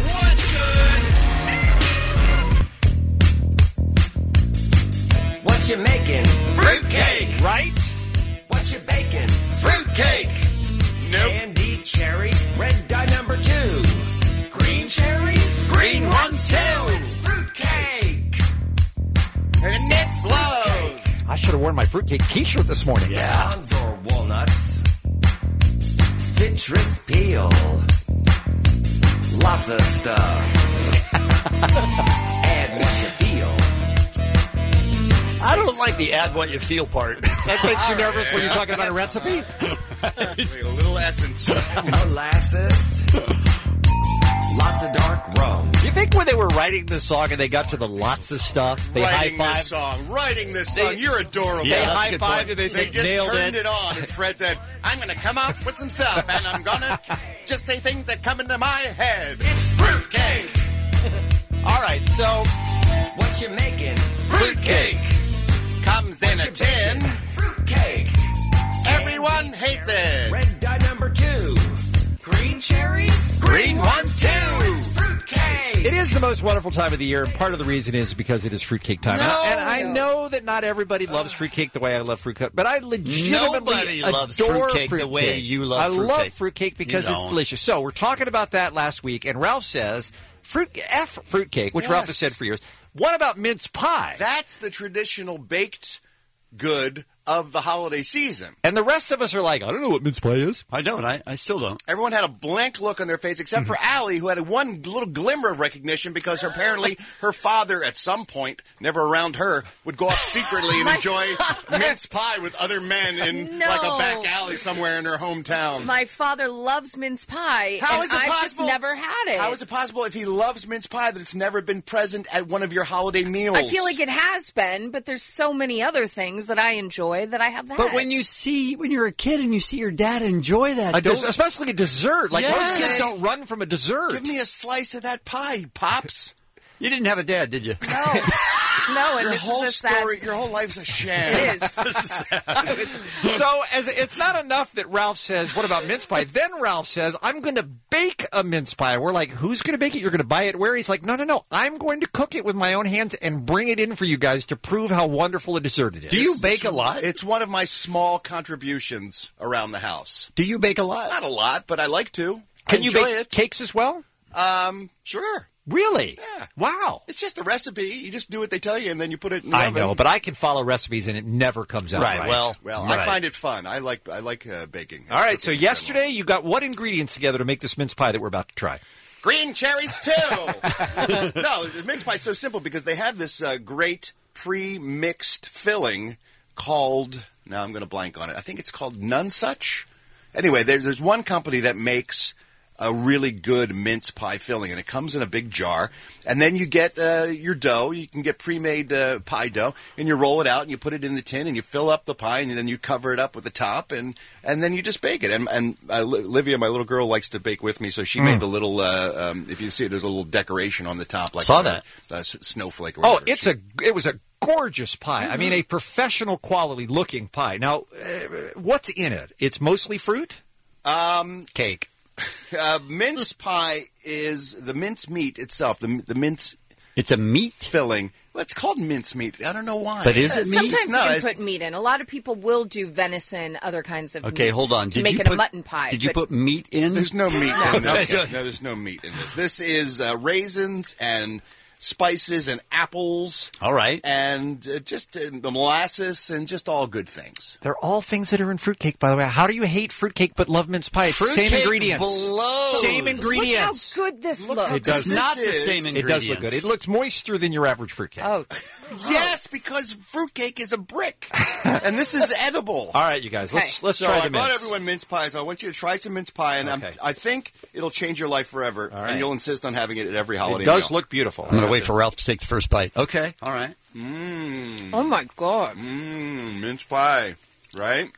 What you making? Fruitcake. Right? What you baking? Fruitcake. Nope. Candy cherries, red dye number two. Green cherries, green ones too. It's fruitcake. And it's blows. I should have worn my fruitcake T-shirt this morning. Almonds or walnuts. Citrus peel. Lots of stuff. Add what you feel. I don't like the add what you feel part. That makes you nervous when you're talking about a recipe? A little essence. Molasses. Lots of dark rum. Do you think when they were writing this song and they got to the lots of stuff, they writing high-fived? this song, writing this They- song, you're adorable. They high-fived and they They said, just nailed turned it. it on, and Fred said, I'm going to come out with some stuff, and I'm going to just say things that come into my head. It's fruitcake. All right, so What you making? Fruitcake comes in a tin. Fruitcake. Everyone hates it. Red dye number two. Green cherries. Green ones too. It's fruitcake. it is the most wonderful time of the year, and part of the reason is because it is fruitcake time. No. and I, and I know that not everybody loves fruitcake the way I love fruitcake, but I legitimately Nobody adore loves fruitcake the way fruitcake. you love I fruitcake. love fruitcake because You it's don't. delicious. So we're talking about that last week, and Ralph says fruit F fruitcake, which Yes. Ralph has said for years. What about mince pie? That's the traditional baked good of the holiday season. And the rest of us are like, I don't know what mince pie is. I don't. I, I still don't. Everyone had a blank look on their face, except for Allie, who had a one little glimmer of recognition because apparently her father, at some point, never around her, would go off secretly and My enjoy father. mince pie with other men in No. like a back alley somewhere in her hometown. My father loves mince pie, How and is it I've possible? just never had it. How is it possible if he loves mince pie that it's never been present at one of your holiday meals? I feel like it has been, but there's so many other things that I enjoy that I have that. But when you see, when you're a kid and you see your dad enjoy that, A des- don't- especially a dessert. Like most Yes. kids don't run from a dessert. Give me a slice of that pie, Pops. you didn't have a dad, did you? No, no, and Your this whole is a sad. story, your whole life's a sham. It is. So as it's not enough that Ralph says, what about mince pie? Then Ralph says, I'm going to bake a mince pie. We're like, who's going to bake it? You're going to buy it where? He's like, no, no, no. I'm going to cook it with my own hands and bring it in for you guys to prove how wonderful a dessert it is. Do you bake a lot? It's one of my small contributions around the house. Do you bake a lot? Not a lot, but I like to. Can I you enjoy bake it. cakes as well? Um, sure. Really? Yeah. Wow. It's just a recipe. You just do what they tell you, and then you put it in the I oven. know, but I can follow recipes and it never comes out right. Right, well- Well, Right. I find it fun. I like I like uh, baking. All right, so Cooking in yesterday you got what ingredients together to make this mince pie that we're about to try? general. Green cherries too. No, the mince pie's so simple because they have this uh, great pre-mixed filling called. Now I'm going to blank on it. I think it's called Nonesuch. Anyway, there's there's one company that makes a really good mince pie filling, and it comes in a big jar. And then you get uh, your dough. You can get pre-made uh, pie dough, and you roll it out, and you put it in the tin, and you fill up the pie, and then you cover it up with the top, and, and then you just bake it. And, and uh, Olivia, my little girl, likes to bake with me, so she Mm. made the little, uh, um, if you see it, there's a little decoration on the top. like Saw a, that. A s- snowflake or Oh, whatever. it's a it was a gorgeous pie. I mean, a professional quality looking pie. Now, uh, what's in it? It's mostly fruit? Um, Cake. uh, mince pie is the mince meat itself, the, the mince It's a meat filling. Well, it's called mince meat. I don't know why. But is it meat? Sometimes No, you it's- can put meat in. A lot of people will do venison, other kinds of Okay, meat hold on. to Did make you it put, a mutton pie. Did you but put meat in? There's no meat No. in this. No, there's no meat in this. This is uh, raisins and spices and apples. All right. And uh, just uh, the molasses and just all good things. They're all things that are in fruitcake, by the way. How do you hate fruitcake but love mince pie? It's the same Fruitcake ingredients. blows. Same ingredients. Look how good this looks. It does Not the is- same It ingredients. does look good. It looks moister than your average fruitcake. Oh, Yes, because fruitcake is a brick, and this is edible. All right, you guys, let's let's so try I the mince. brought everyone mince pies. I want you to try some mince pie, and Okay. I'm, I think it'll change your life forever, right. and you'll insist on having it at every holiday It does meal. look beautiful. I'm going to wait for Ralph to take the first bite. Okay. All right. Mmm. oh my God. Mmm. Mince pie, right?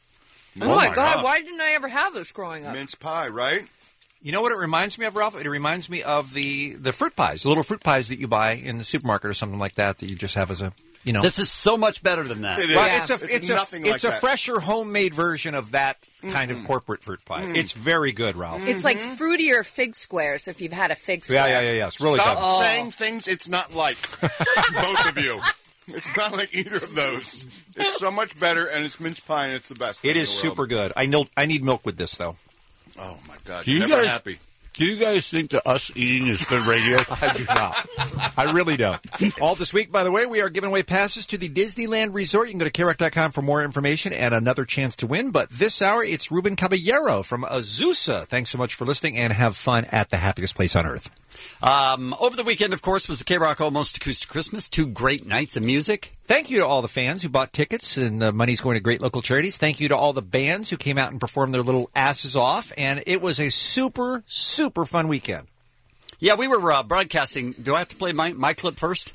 Oh, my God. Why didn't I ever have this growing up? Mince pie, right? You know what it reminds me of, Ralph? It reminds me of the, the fruit pies, the little fruit pies that you buy in the supermarket or something like that that you just have as a, you know. This is so much better than that. It is. Well, Yeah. it's a It's it's, nothing a like it's a that. fresher homemade version of that kind of corporate fruit pie. It's very good, Ralph. It's like fruitier fig squares if you've had a fig square. Yeah, yeah, yeah, yeah. It's really Stop good. Oh. saying things it's not like. Both of you. It's not like either of those. It's so much better, and it's mince pie, and it's the best. It thing is in the world. super good. I know. I need milk with this though. Oh my God! Do you Never guys- happy. Do you guys think that us eating is good radio? I do not. I really don't. All this week, by the way, we are giving away passes to the Disneyland Resort. You can go to K rock dot com for more information and another chance to win. But this hour, it's Ruben Caballero from Azusa. Thanks so much for listening, and have fun at the happiest place on earth. Um, over the weekend, of course, was the K-Rock Almost Acoustic Christmas. Two great nights of music. Thank you to all the fans who bought tickets, and the money's going to great local charities. Thank you to all the bands who came out and performed their little asses off. And it was a super, super fun weekend. Yeah, we were uh, broadcasting. Do I have to play my, my clip first?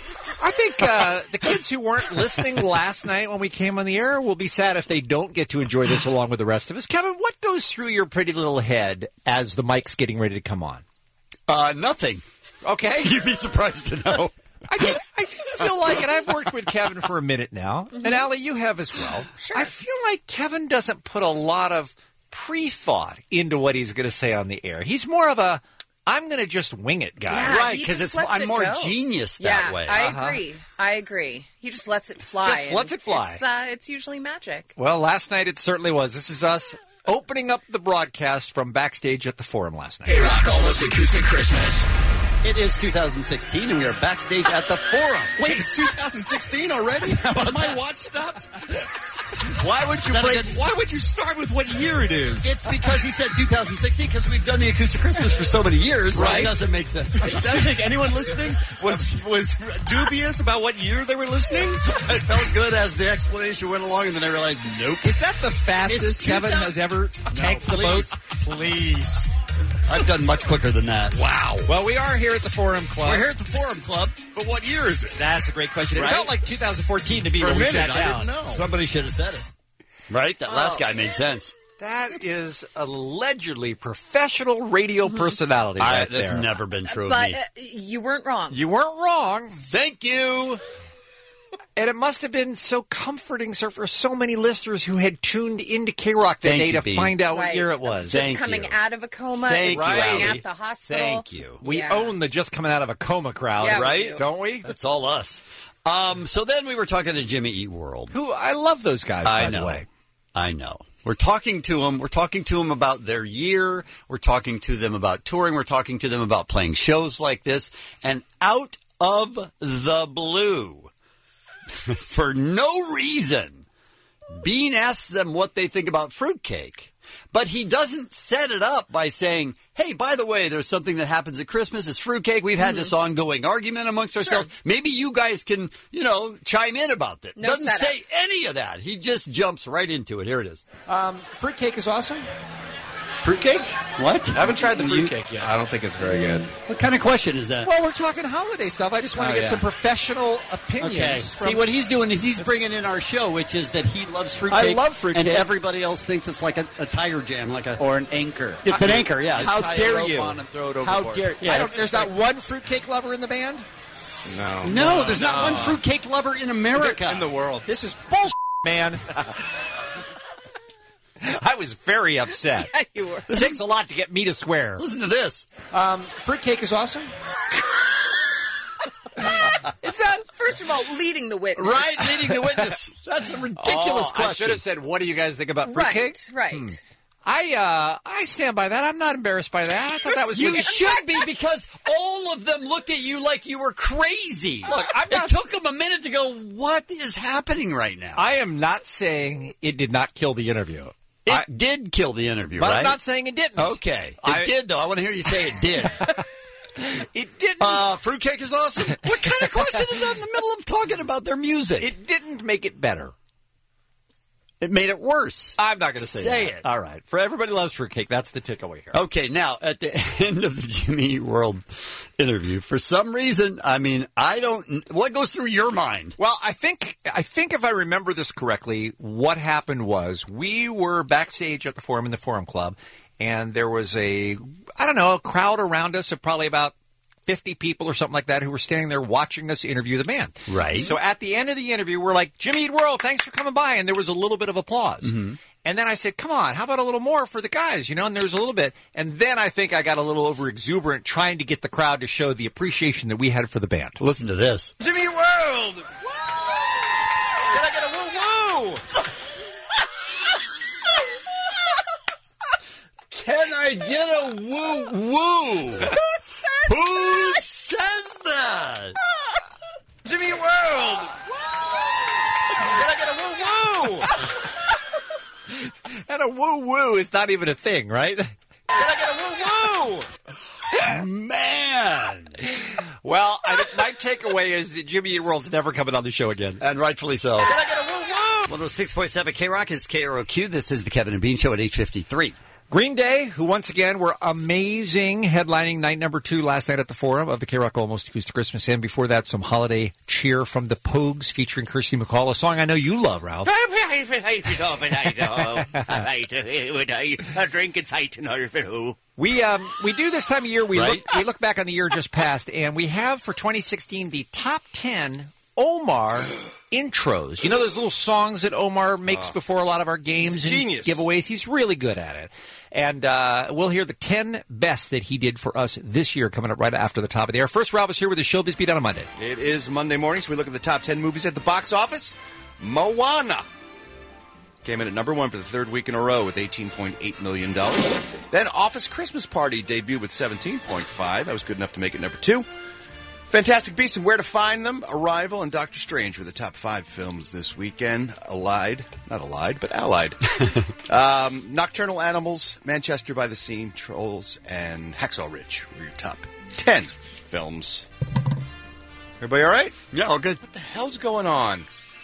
I think uh, the kids who weren't listening last night when we came on the air will be sad if they don't get to enjoy this along with the rest of us. Kevin, what goes through your pretty little head as the mic's getting ready to come on? Uh, nothing. Okay. You'd be surprised to know. I do, I do feel like, and I've worked with Kevin for a minute now, and Allie, you have as well. Sure. I feel like Kevin doesn't put a lot of pre-thought into what he's going to say on the air. He's more of a, I'm going to just wing it guy. Yeah, Right, he 'cause just it's- lets I'm it more go. genius that yeah, way. I Uh-huh. agree. I agree. He just lets it fly. Just lets and it fly. It's, uh, it's usually magic. Well, last night it certainly was. This is us opening up the broadcast from backstage at the Forum last night. K-Rock Almost Acoustic Christmas. It is two thousand sixteen, and we are backstage at the Forum. Wait, it's two thousand sixteen already? Has my watch stopped? Why would you Is that a break? good- Why would you start with what year it is? It's because he said two thousand sixteen because we've done the Acoustic Christmas for so many years. so Right. It doesn't make sense. I don't think anyone listening was was dubious about what year they were listening. It felt good as the explanation went along, and then I realized, nope. Is that the fastest It's Kevin two thousand has ever tanked the please, boat? Please. I've done much quicker than that. Wow. Well, we are here at the Forum Club. We're here at the Forum Club, but what year is it? That's a great question. Right? It felt like two thousand fourteen to be For a when we minute, sat I down. didn't know. Somebody should have said it. Right? That last Oh. guy made sense. That is allegedly professional radio personality I, right that's there. never been true But of me. uh, you weren't wrong. You weren't wrong. Thank you. And it must have been so comforting sir, for so many listeners who had tuned into K-Rock that Thank day you, to Bean. find out what Right. year it was. Just Thank coming you. out of a coma, Thank and you, being Allie. at the hospital. Thank you. We Yeah. own the just coming out of a coma crowd, Yeah, we right? do. Don't we? That's all us. Um, so then we were talking to Jimmy Eat World. Who I love those guys, by I know. the way. I know. We're talking to them. We're talking to them about their year. We're talking to them about touring. We're talking to them about playing shows like this. And out of the blue, for no reason, Bean asks them what they think about fruitcake. But he doesn't set it up by saying, hey, by the way, there's something that happens at Christmas. It's fruitcake. We've had this ongoing argument amongst ourselves. Maybe you guys can, you know, chime in about that. No Doesn't setup. say any of that. He just jumps right into it. Here it is. Um, fruitcake is awesome. Fruitcake? What? I haven't tried the fruitcake yet. I don't think it's very good. What kind of question is that? Well, we're talking holiday stuff. I just want Oh, to get yeah. some professional opinions. Okay. from- See, what he's doing is he's bringing in our show, which is that he loves fruitcake. I love fruitcake. And everybody else thinks it's like a, a tire jam, like a Or an anchor. It's an anchor, yeah. How Tie a dare rope you? on and throw it How overboard. dare Yeah, I don't, it's- There's not one fruitcake lover in the band? No. No, there's not one fruitcake lover in America. In the world. This is bullshit, man. I was very upset. Yeah, you were. It takes a lot to get me to swear. Listen to this. Um, fruitcake is awesome. It's not, first of all, leading the witness. Right, leading the witness. That's a ridiculous Oh, I should question. have said, what do you guys think about fruitcake? Right, right. I uh, I stand by that. I'm not embarrassed by that. I thought that was You legit. should be, because all of them looked at you like you were crazy. Look, I'm not- it took them a minute to go, what is happening right now? I am not saying it did not kill the interview. It I, did kill the interview, but right? I'm not saying it didn't. Okay. It I- did, though. I want to hear you say it did. It didn't. Uh, fruitcake is awesome. What kind of question is that in the middle of talking about their music? It didn't make it better. It made it worse. I'm not going to say, Say that. it. All right. For everybody loves fruitcake, that's the takeaway here. Okay, now, at the end of the Jimmy Eat World interview, for some reason, I mean, I don't... What goes through your mind? Well, I think I think if I remember this correctly, what happened was we were backstage at the Forum in the Forum Club, and there was a, I don't know, a crowd around us of probably about fifty people or something like that who were standing there watching us interview the band. Right. So at the end of the interview, we're like, Jimmy Eat World, thanks for coming by. And there was a little bit of applause. Mm-hmm. And then I said, come on, how about a little more for the guys? You know, and there was a little bit. And then I think I got a little over exuberant trying to get the crowd to show the appreciation that we had for the band. Listen to this. Jimmy Eat World! Can I get a woo-woo? Can I get a woo-woo? Who says that? Jimmy Eat World! Can I get a woo-woo? And a woo-woo is not even a thing, right? Can I get a woo-woo? Man! Well, I think my takeaway is that Jimmy Eat World's never coming on the show again. And rightfully so. Can I get a woo-woo? one oh six point seven K-Rock is K R O Q. This is the Kevin and Bean Show at eight fifty-three. Green Day, who once again were amazing, headlining night number two last night at the Forum of the K-Rock Almost Acoustic Christmas. And before that, some holiday cheer from the Pogues featuring Kirsty McCall, a song I know you love, Ralph. We um we do this time of year. We Right. look we look back on the year just passed, and we have for twenty sixteen the top ten Omar intros. You know those little songs that Omar makes before a lot of our games He's a and genius. giveaways? He's really good at it. And uh, we'll hear the ten best that he did for us this year coming up right after the top of the hour. First, Ralph is here with the Showbiz Beat on a Monday. It is Monday morning, so we look at the top ten movies at the box office. Moana came in at number one for the third week in a row with eighteen point eight million dollars. Then Office Christmas Party debuted with seventeen point five. That was good enough to make it number two. Fantastic Beasts and Where to Find Them, Arrival, and Doctor Strange were the top five films this weekend. Allied, not allied, but allied. um, Nocturnal Animals, Manchester by the Sea, Trolls, and Hacksaw Ridge were your top ten films. Everybody all right? Yeah, all good. What the hell's going on?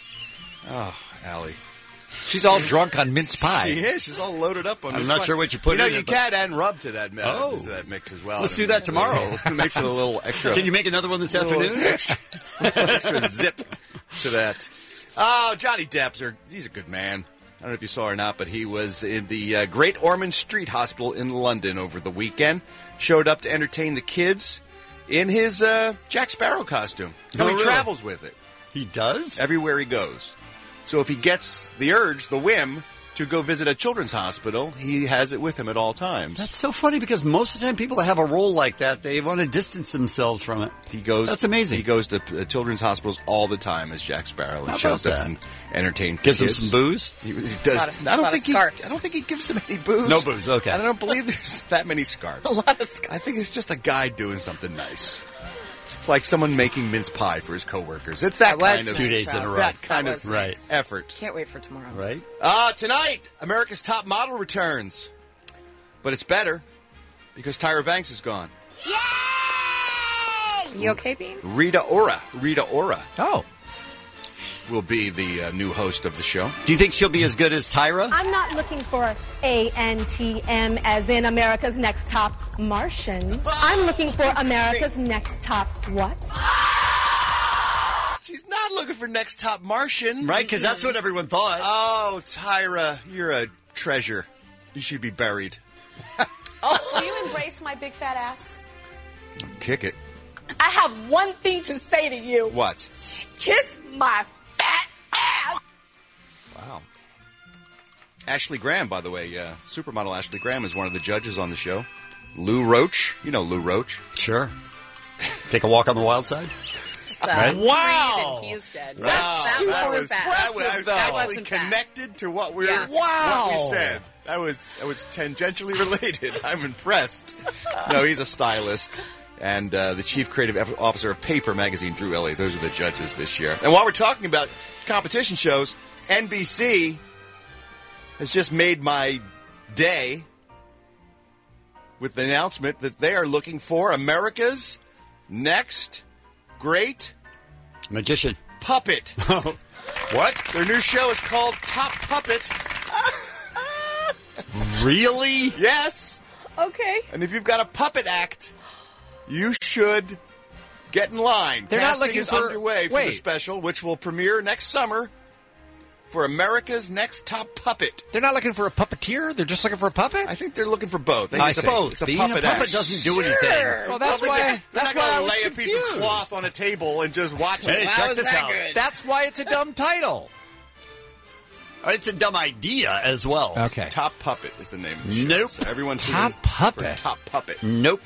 Oh, Allie. She's all drunk on mince pie. She is. She's all loaded up on I'm mince not pie. sure what you put You know, in you it, but- can add rub to that, uh, Oh. to that mix as well. Let's It do that makes it a tomorrow. little- It makes it a little extra. Can you make another one this a little afternoon? Extra, extra zip to that. Oh, Johnny Depp's are, he's a good man. I don't know if you saw or not, but he was in the uh, Great Ormond Street Hospital in London over the weekend. Showed up to entertain the kids in his uh, Jack Sparrow costume. Oh, How he really? travels with it. He does? Everywhere he goes. So if he gets the urge, the whim, to go visit a children's hospital, he has it with him at all times. That's so funny because most of the time people that have a role like that, they want to distance themselves from it. He goes. That's amazing. He goes to uh, children's hospitals all the time as Jack Sparrow and How shows about up that? and entertains Gives them kids. some booze? He, he does. Lot of- I don't lot of think he. scarves. I don't think he gives them any booze. No booze, okay. I don't believe there's that many scarves. A lot of scarves. I think it's just a guy doing something nice, like someone making mince pie for his coworkers. It's that That was kind of Two days in a row. That kind That of was Right. effort. Can't wait for tomorrow. Right? Uh, tonight, America's Top Model returns. But it's better because Tyra Banks is gone. You okay, Bean? Rita Ora. Rita Ora Oh. will be the uh, new host of the show. Do you think she'll be as good as Tyra? I'm not looking for A N T M as in America's Next Top Martian. I'm looking for America's Next Top what? She's not looking for Next Top Martian. Right? Because that's what everyone thought. Oh, Tyra, you're a treasure. You should be buried. Will you embrace my big fat ass? Kick it. I have one thing to say to you. What? Kiss my fat ass. Wow. Ashley Graham, by the way, uh, supermodel Ashley Graham is one of the judges on the show. Lou Roach. You know Lou Roach. Sure. Take a walk on the wild side? uh, Right? Wow. Creed and he's dead. Wow, that, that wasn't was, bad. that was, I was That actually wasn't bad. connected to what we were, Yeah. Wow. what we said. That was that was tangentially related. I'm impressed. No, he's a stylist and uh, the chief creative officer of Paper Magazine, Drew Elliott. Those are the judges this year. And while we're talking about competition shows, N B C has just made my day with the announcement that they are looking for America's next great magician puppet. What? Their new show is called Top Puppet. Really? Yes. Okay. And if you've got a puppet act, you should get in line. They're not Casting looking is for- underway for wait. the special, which will premiere next summer for America's Next Top Puppet. They're not looking for a puppeteer? They're just looking for a puppet? I think they're looking for both. I it's see. a, both. It's a Being puppet a puppet act. doesn't do anything. Sure. Well, that's Well, why. They're, they're That's not why I going to was lay a piece of confused. cloth on a table and just watch Hey, it. check this out. That's why it's a dumb title. It's a dumb idea as well. Okay. Top Puppet is the name of the show. Nope. So everyone tune Top in Puppet. for Top Puppet. Nope.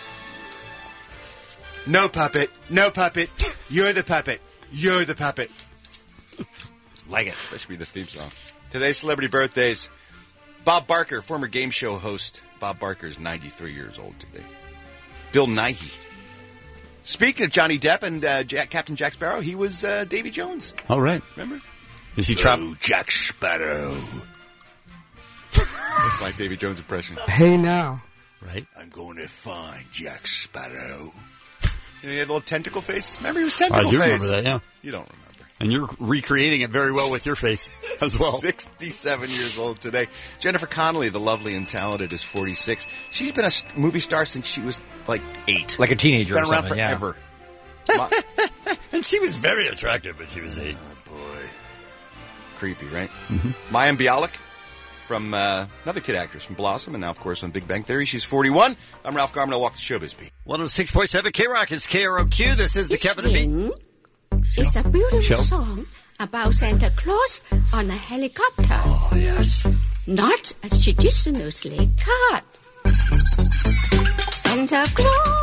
No puppet. No puppet. You're the puppet. You're the puppet. Like it. That should be the theme song. Today's celebrity birthdays. Bob Barker, former game show host. Bob Barker is ninety-three years old today. Bill Nighy. Speaking of Johnny Depp and uh, Jack, Captain Jack Sparrow, he was uh, Davy Jones. All right. Remember? Is he trapped? Jack Sparrow. That's my Davy Jones impression. Hey now. Right. I'm going to find Jack Sparrow. You know, he had a little tentacle face. Remember, he was tentacle I do face. remember that, yeah. You don't remember. And you're recreating it very well with your face as well. sixty-seven years old today. Jennifer Connelly, the lovely and talented, is forty-six. She's been a st- movie star since she was like eight. Like a teenager She's been or around something, yeah. forever. And she was very attractive when she was eight. Oh, boy. Creepy, right? Mm-hmm. Mayim Bialik, from uh, another kid actress from Blossom, and now, of course, on Big Bang Theory. She's forty-one. I'm Ralph Garman. I'll walk the showbiz beat. one oh six point seven K-Rock is K R O Q. This is the Kevin and Bean. It's a beautiful Show. song about Santa Claus on a helicopter. Oh, yes. Not a traditional sleigh cart. Santa Claus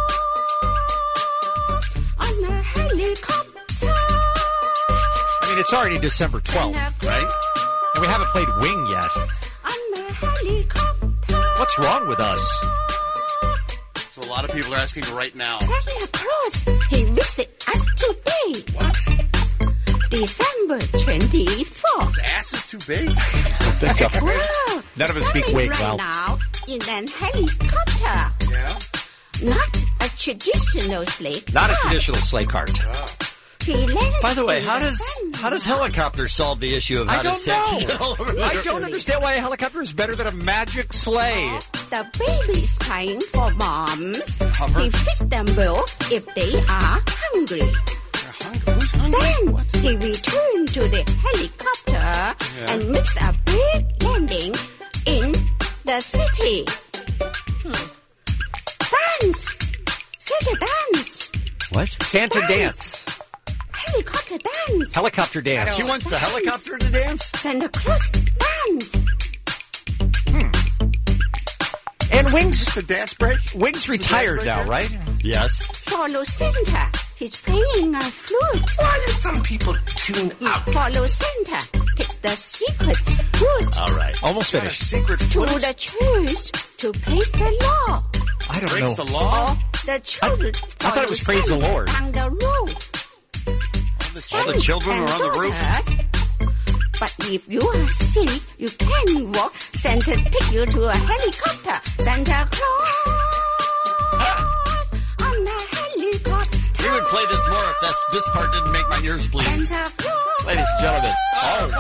on a helicopter. I mean, it's already December twelfth, right? And we haven't played Wing yet. On a helicopter. What's wrong with us? So a lot of people are asking right now. Santa Claus, he visited us today. What? December twenty-fourth. His ass is too big? Wow. None of us speak He's Wing, right Ralph. now in an helicopter. Yeah? Not a traditional sleigh Not a cart. traditional sleigh cart. He landed By the way, in how the does sun. how does helicopter solve the issue of I how don't does Santa know. get all over I the- don't understand why a helicopter is better than a magic sleigh. The baby's crying for moms. Hover. He feeds them both if they are hungry. They're hungry. Who's hungry? Then What? he returned to the helicopter and makes a big landing in the city. Hmm. Dance! Santa dance! What? Santa dance. Helicopter dance! Helicopter dance. She wants the helicopter to dance? Santa Claus dance! And Wings, The dance break? Wings retired now, right? Yes. Follow Santa. He's playing a flute. Why do some people tune out? Follow Santa. Take the secret flute All right. Almost Got a finished. secret to flute? the church to praise the Lord. I don't Breaks know. the law? The children I thought it was praise the follow Lord. Santa on the road. All the children Sons are on the and roof. daughters. But if you are sick, you can walk. Santa take you to a helicopter. Santa Claus on a helicopter. We would play this more if that's, this part didn't make my ears bleed. Santa Claus Ladies and gentlemen. Oh,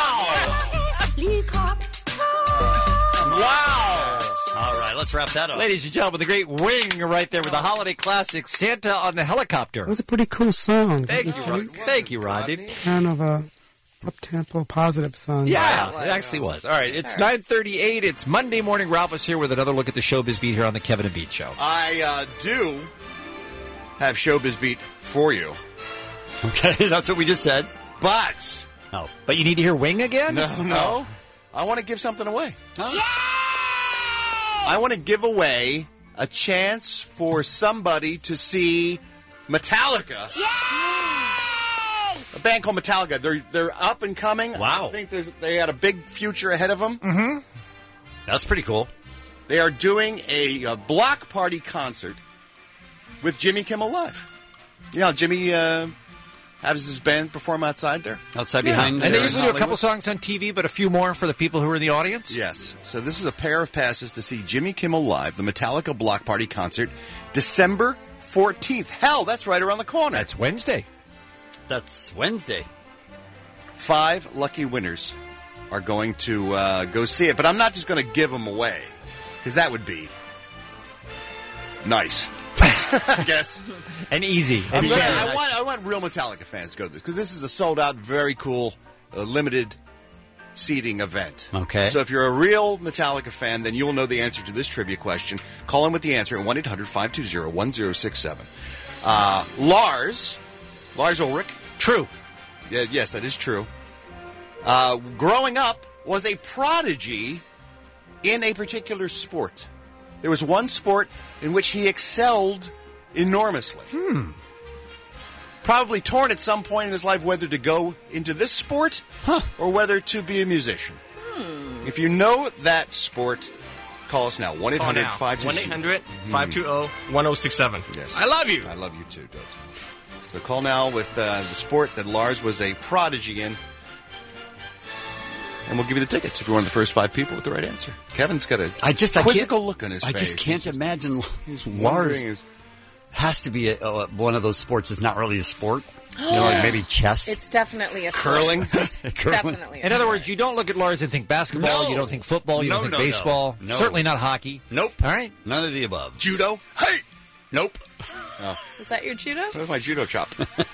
helicopter. Wow. All right, let's wrap that up. Ladies and gentlemen, the great Wing right there with the holiday classic, Santa on the helicopter. It was a pretty cool song. Thank you, Didn't Rod. Thank you, Rodney. Kind of a up-tempo, positive song. Yeah, it actually was. All right, it's nine thirty-eight. It's Monday morning. Ralph is here with another look at the showbiz beat here on the Kevin and Beat Show. I uh, do have Showbiz Beat for you. Okay, that's what we just said. But, Oh, but you need to hear Wing again? no, no. I want to give something away. I want to give away a chance for somebody to see Metallica A band called Metallica. They're they're up and coming. Wow. I think there's, they had a big future ahead of them. Mm-hmm. That's pretty cool. They are doing a, a block party concert with Jimmy Kimmel Live. You know, Jimmy uh, has his band perform outside there. Outside Yeah. behind. And they uh, usually do a couple Hollywood. songs on T V, but a few more for the people who are in the audience. Yes. So this is a pair of passes to see Jimmy Kimmel Live, the Metallica Block Party concert, December fourteenth. Hell, that's right around the corner. That's Wednesday. That's Wednesday. Five lucky winners are going to uh, go see it, but I'm not just going to give them away, because that would be nice. I guess. And easy. I'm And gonna- easy. I want I want real Metallica fans to go to this, because this is a sold-out, very cool, uh, limited seating event. Okay. So if you're a real Metallica fan, then you'll know the answer to this trivia question. Call in with the answer at one eight hundred five two zero one zero six seven. Uh, Lars, Lars Ulrich. True. Yeah, yes, that is true. Uh, growing up, was a prodigy in a particular sport. There was one sport in which he excelled enormously. Hmm. Probably torn at some point in his life whether to go into this sport or whether to be a musician. Hmm. If you know that sport, call us now. one eight hundred five two zero one eight hundred five two zero one zero six seven. Yes. I love you. I love you too, Dote. So call now with uh, the sport that Lars was a prodigy in. And we'll give you the tickets if you're one of the first five people with the right answer. Kevin's got a I just I quizzical can't- look on his I face. just can't He's imagine He's Lars wondering is- has to be a, uh, one of those sports that's not really a sport. You know, like maybe chess. It's definitely a Curling? sport. Curling. Definitely. In other words, you don't look at Lars and think basketball, No. you don't think football, you No, don't think no, no. baseball, No. certainly not hockey. Nope. All right. None of the above. Judo? Hey! Nope. Oh, Was that your judo? that was my judo chop.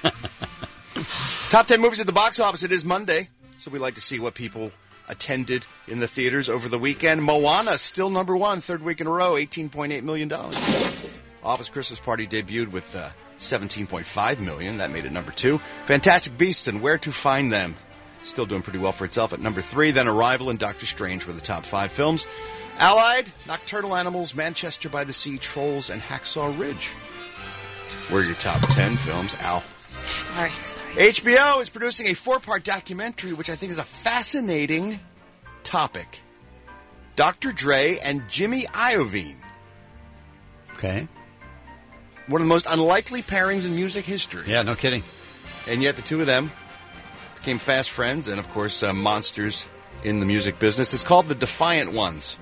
Top ten movies at the box office. It is Monday, so we like to see what people attended in the theaters over the weekend. Moana, still number one, third week in a row, eighteen point eight million dollars. Office Christmas Party debuted with uh, seventeen point five million dollars. That made it number two. Fantastic Beasts and Where to Find Them, still doing pretty well for itself at number three. Then Arrival and Doctor Strange were the top five films. Allied, Nocturnal Animals, Manchester by the Sea, Trolls, and Hacksaw Ridge were your top ten films. Al. Sorry, sorry. H B O is producing a four-part documentary, which I think is a fascinating topic. Doctor Dre and Jimmy Iovine. Okay. One of the most unlikely pairings in music history. Yeah, no kidding. And yet the two of them became fast friends and, of course, uh, monsters in the music business. It's called The Defiant Ones.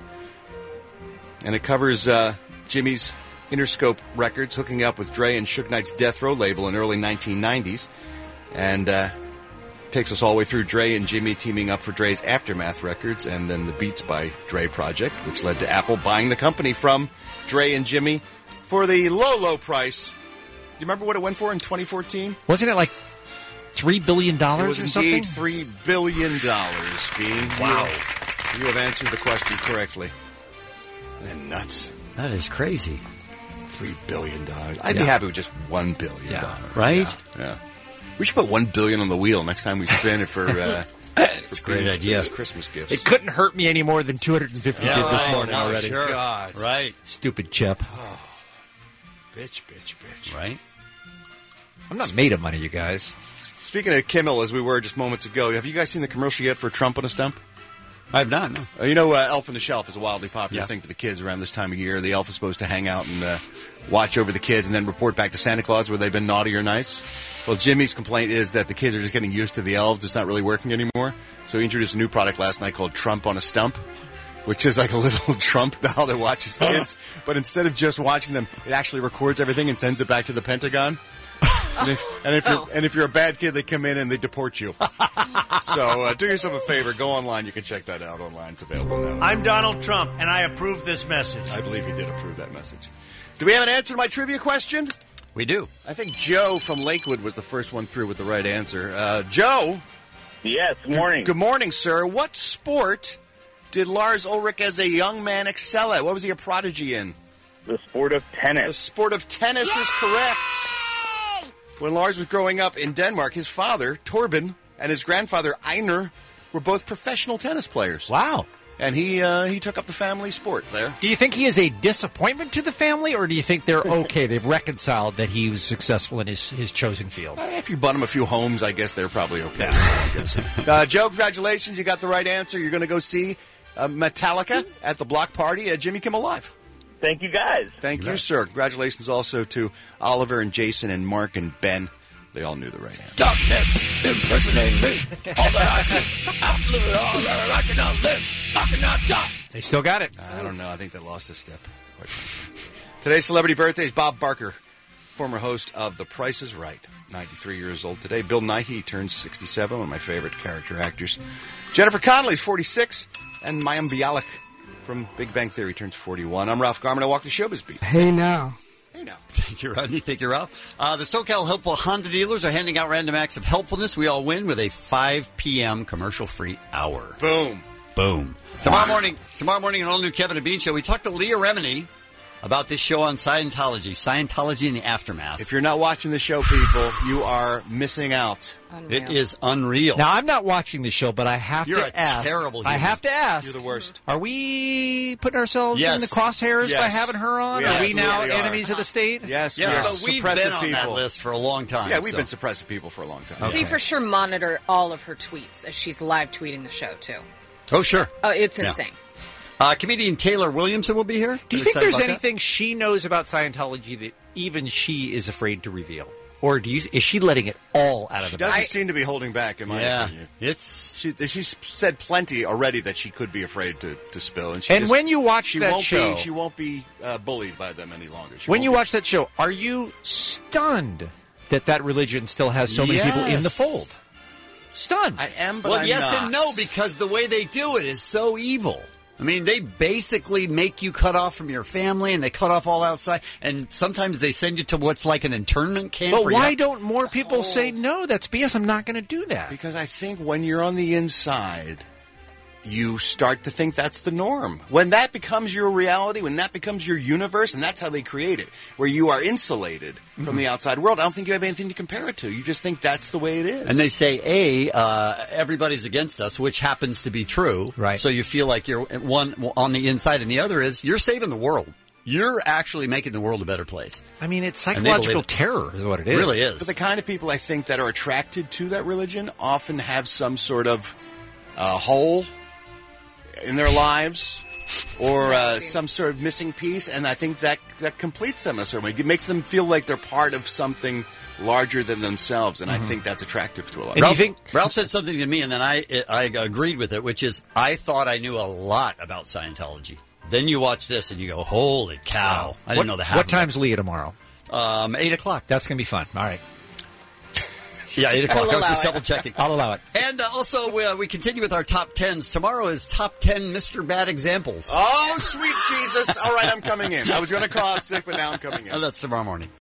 And it covers uh, Jimmy's Interscope Records hooking up with Dre and Suge Knight's Death Row label in early nineteen nineties. And uh, takes us all the way through Dre and Jimmy teaming up for Dre's Aftermath Records and then the Beats by Dre project, which led to Apple buying the company from Dre and Jimmy for the low, low price. Do you remember what it went for in twenty fourteen? Wasn't it like three billion dollars It was or something? indeed three billion dollars, Bean. Wow. You, you have answered the question correctly. Isn't that nuts? That is crazy. Three billion dollars. I'd be Yeah. happy with just one billion dollars. Right? Yeah. yeah. We should put one billion on the wheel next time we spin it for. Uh, It's for a great Bean's- idea. Bean's Christmas gifts. It couldn't hurt me any more than two hundred fifty Yeah, did this right. morning Oh, already. sure. God. Right. Stupid chip. Bitch, bitch, bitch. Right? I'm not made of money, you guys. Speaking of Kimmel, as we were just moments ago, have you guys seen the commercial yet for Trump on a Stump? I have not, no. Uh, you know, uh, Elf on the Shelf is a wildly popular Yeah. thing for the kids around this time of year. The elf is supposed to hang out and uh, watch over the kids and then report back to Santa Claus whether they've been naughty or nice. Well, Jimmy's complaint is that the kids are just getting used to the elves. It's not really working anymore. So he introduced a new product last night called Trump on a Stump, which is like a little Trump doll that watches kids. But instead of just watching them, it actually records everything and sends it back to the Pentagon. And if, and if you're and if you're a bad kid, they come in and they deport you. So uh, do yourself a favor. Go online. You can check that out online. It's available now. I'm Donald Trump, and I approve this message. I believe he did approve that message. Do we have an answer to my trivia question? We do. I think Joe from Lakewood was the first one through with the right answer. Uh, Joe? Yes, good morning. Good morning, sir. What sport did Lars Ulrich as a young man excel at? What was he a prodigy in? The sport of tennis. The sport of tennis is correct. When Lars was growing up in Denmark, his father, Torben, and his grandfather, Einar, were both professional tennis players. Wow. and he uh, he took up the family sport there. Do you think he is a disappointment to the family, or do you think they're okay? They've reconciled that he was successful in his, his chosen field. Uh, if you bought him a few homes, I guess they're probably okay. I guess. Uh, Joe, congratulations. You got the right answer. You're going to go see uh, Metallica at the block party at Jimmy Kimmel Live. Thank you, guys. Thank you, sir. Congratulations also to Oliver and Jason and Mark and Ben. They all knew the right answer. Darkness imprisoning me. All that I see, absolutely all that I cannot live. I cannot die. They still got it. I don't know. I think they lost a step. Today's celebrity birthday is Bob Barker, former host of The Price is Right. ninety-three years old today. Bill Nighy turns sixty-seven, one of my favorite character actors. Jennifer Connelly's forty-six, and Mayim Bialik from Big Bang Theory turns forty-one. I'm Ralph Garman. I walk the showbiz beat. Hey now. Hey now. Thank you, Rodney. Thank you, Ralph. Uh, the SoCal Helpful Honda dealers are handing out random acts of helpfulness. We all win with a five p.m. commercial-free hour. Boom. Boom. Tomorrow morning, tomorrow morning, an all-new Kevin and Bean show. We talked to Leah Remini about this show on Scientology, Scientology in the Aftermath. If you're not watching the show, people, you are missing out. It is unreal. Now, I'm not watching the show, but I have You're to a ask. terrible I human. have to ask. You're the worst. Are we putting ourselves Yes. in the crosshairs Yes. by having her on? We are we now absolutely are. enemies of the state? Yes, Yes, we are but we've suppressive been on people. that list for a long time. Yeah, we've so. been suppressive people for a long time. We for sure monitor all of her tweets as she's live tweeting the show, too. Oh, sure. Oh, it's Yeah. insane. Uh, comedian Taylor Williamson will be here. Do you Are think excited there's about that? anything she knows about Scientology that even she is afraid to reveal? Or do you, is she letting it all out of She the doesn't bag? seem to be holding back, in my Yeah, opinion. It's she, she's said plenty already that she could be afraid to, to spill, and, she And just- when you watch she that won't show- be, she won't be uh, bullied by them any longer. She When won't you be- watch that show, are you stunned that that religion still has so many people in the Yes. fold? Stunned. I am, but well, I'm yes not. and no, because the way they do it is so evil. I mean, they basically make you cut off from your family, and they cut off all outside, and sometimes they send you to what's like an internment camp. But where you why have- don't more people say, no, that's B S, I'm not going to do that? Because I think when you're on the inside, you start to think that's the norm. When that becomes your reality, when that becomes your universe, and that's how they create it, where you are insulated from the outside world, I don't think you have anything to compare it to. You just think that's the way it is. And they say, A, uh, everybody's against us, which happens to be true. Right. So you feel like you're one on the inside, and the other is you're saving the world. You're actually making the world a better place. I mean, it's And they believe psychological it. terror is what it is. Really is. But the kind of people I think that are attracted to that religion often have some sort of uh, hole in their lives or uh, some sort of missing piece, and I think that that completes them in a certain way. It makes them feel like they're part of something larger than themselves, and I think that's attractive to a lot of Ralph, people. Ralph said something to me, and then I I agreed with it, which is I thought I knew a lot about Scientology. Then you watch this, and you go, holy cow. I didn't what, know the half What of time's Leah tomorrow? it. Um, eight o'clock. That's going to be fun. All right. Yeah, eight o'clock. I'll I was just allow it. double checking. I'll allow it. And uh, also, uh, we continue with our top tens. Tomorrow is top ten Mister Bad examples. Oh, sweet Jesus. All right, I'm coming in. I was going to call out sick, but now I'm coming in. Oh, that's tomorrow morning.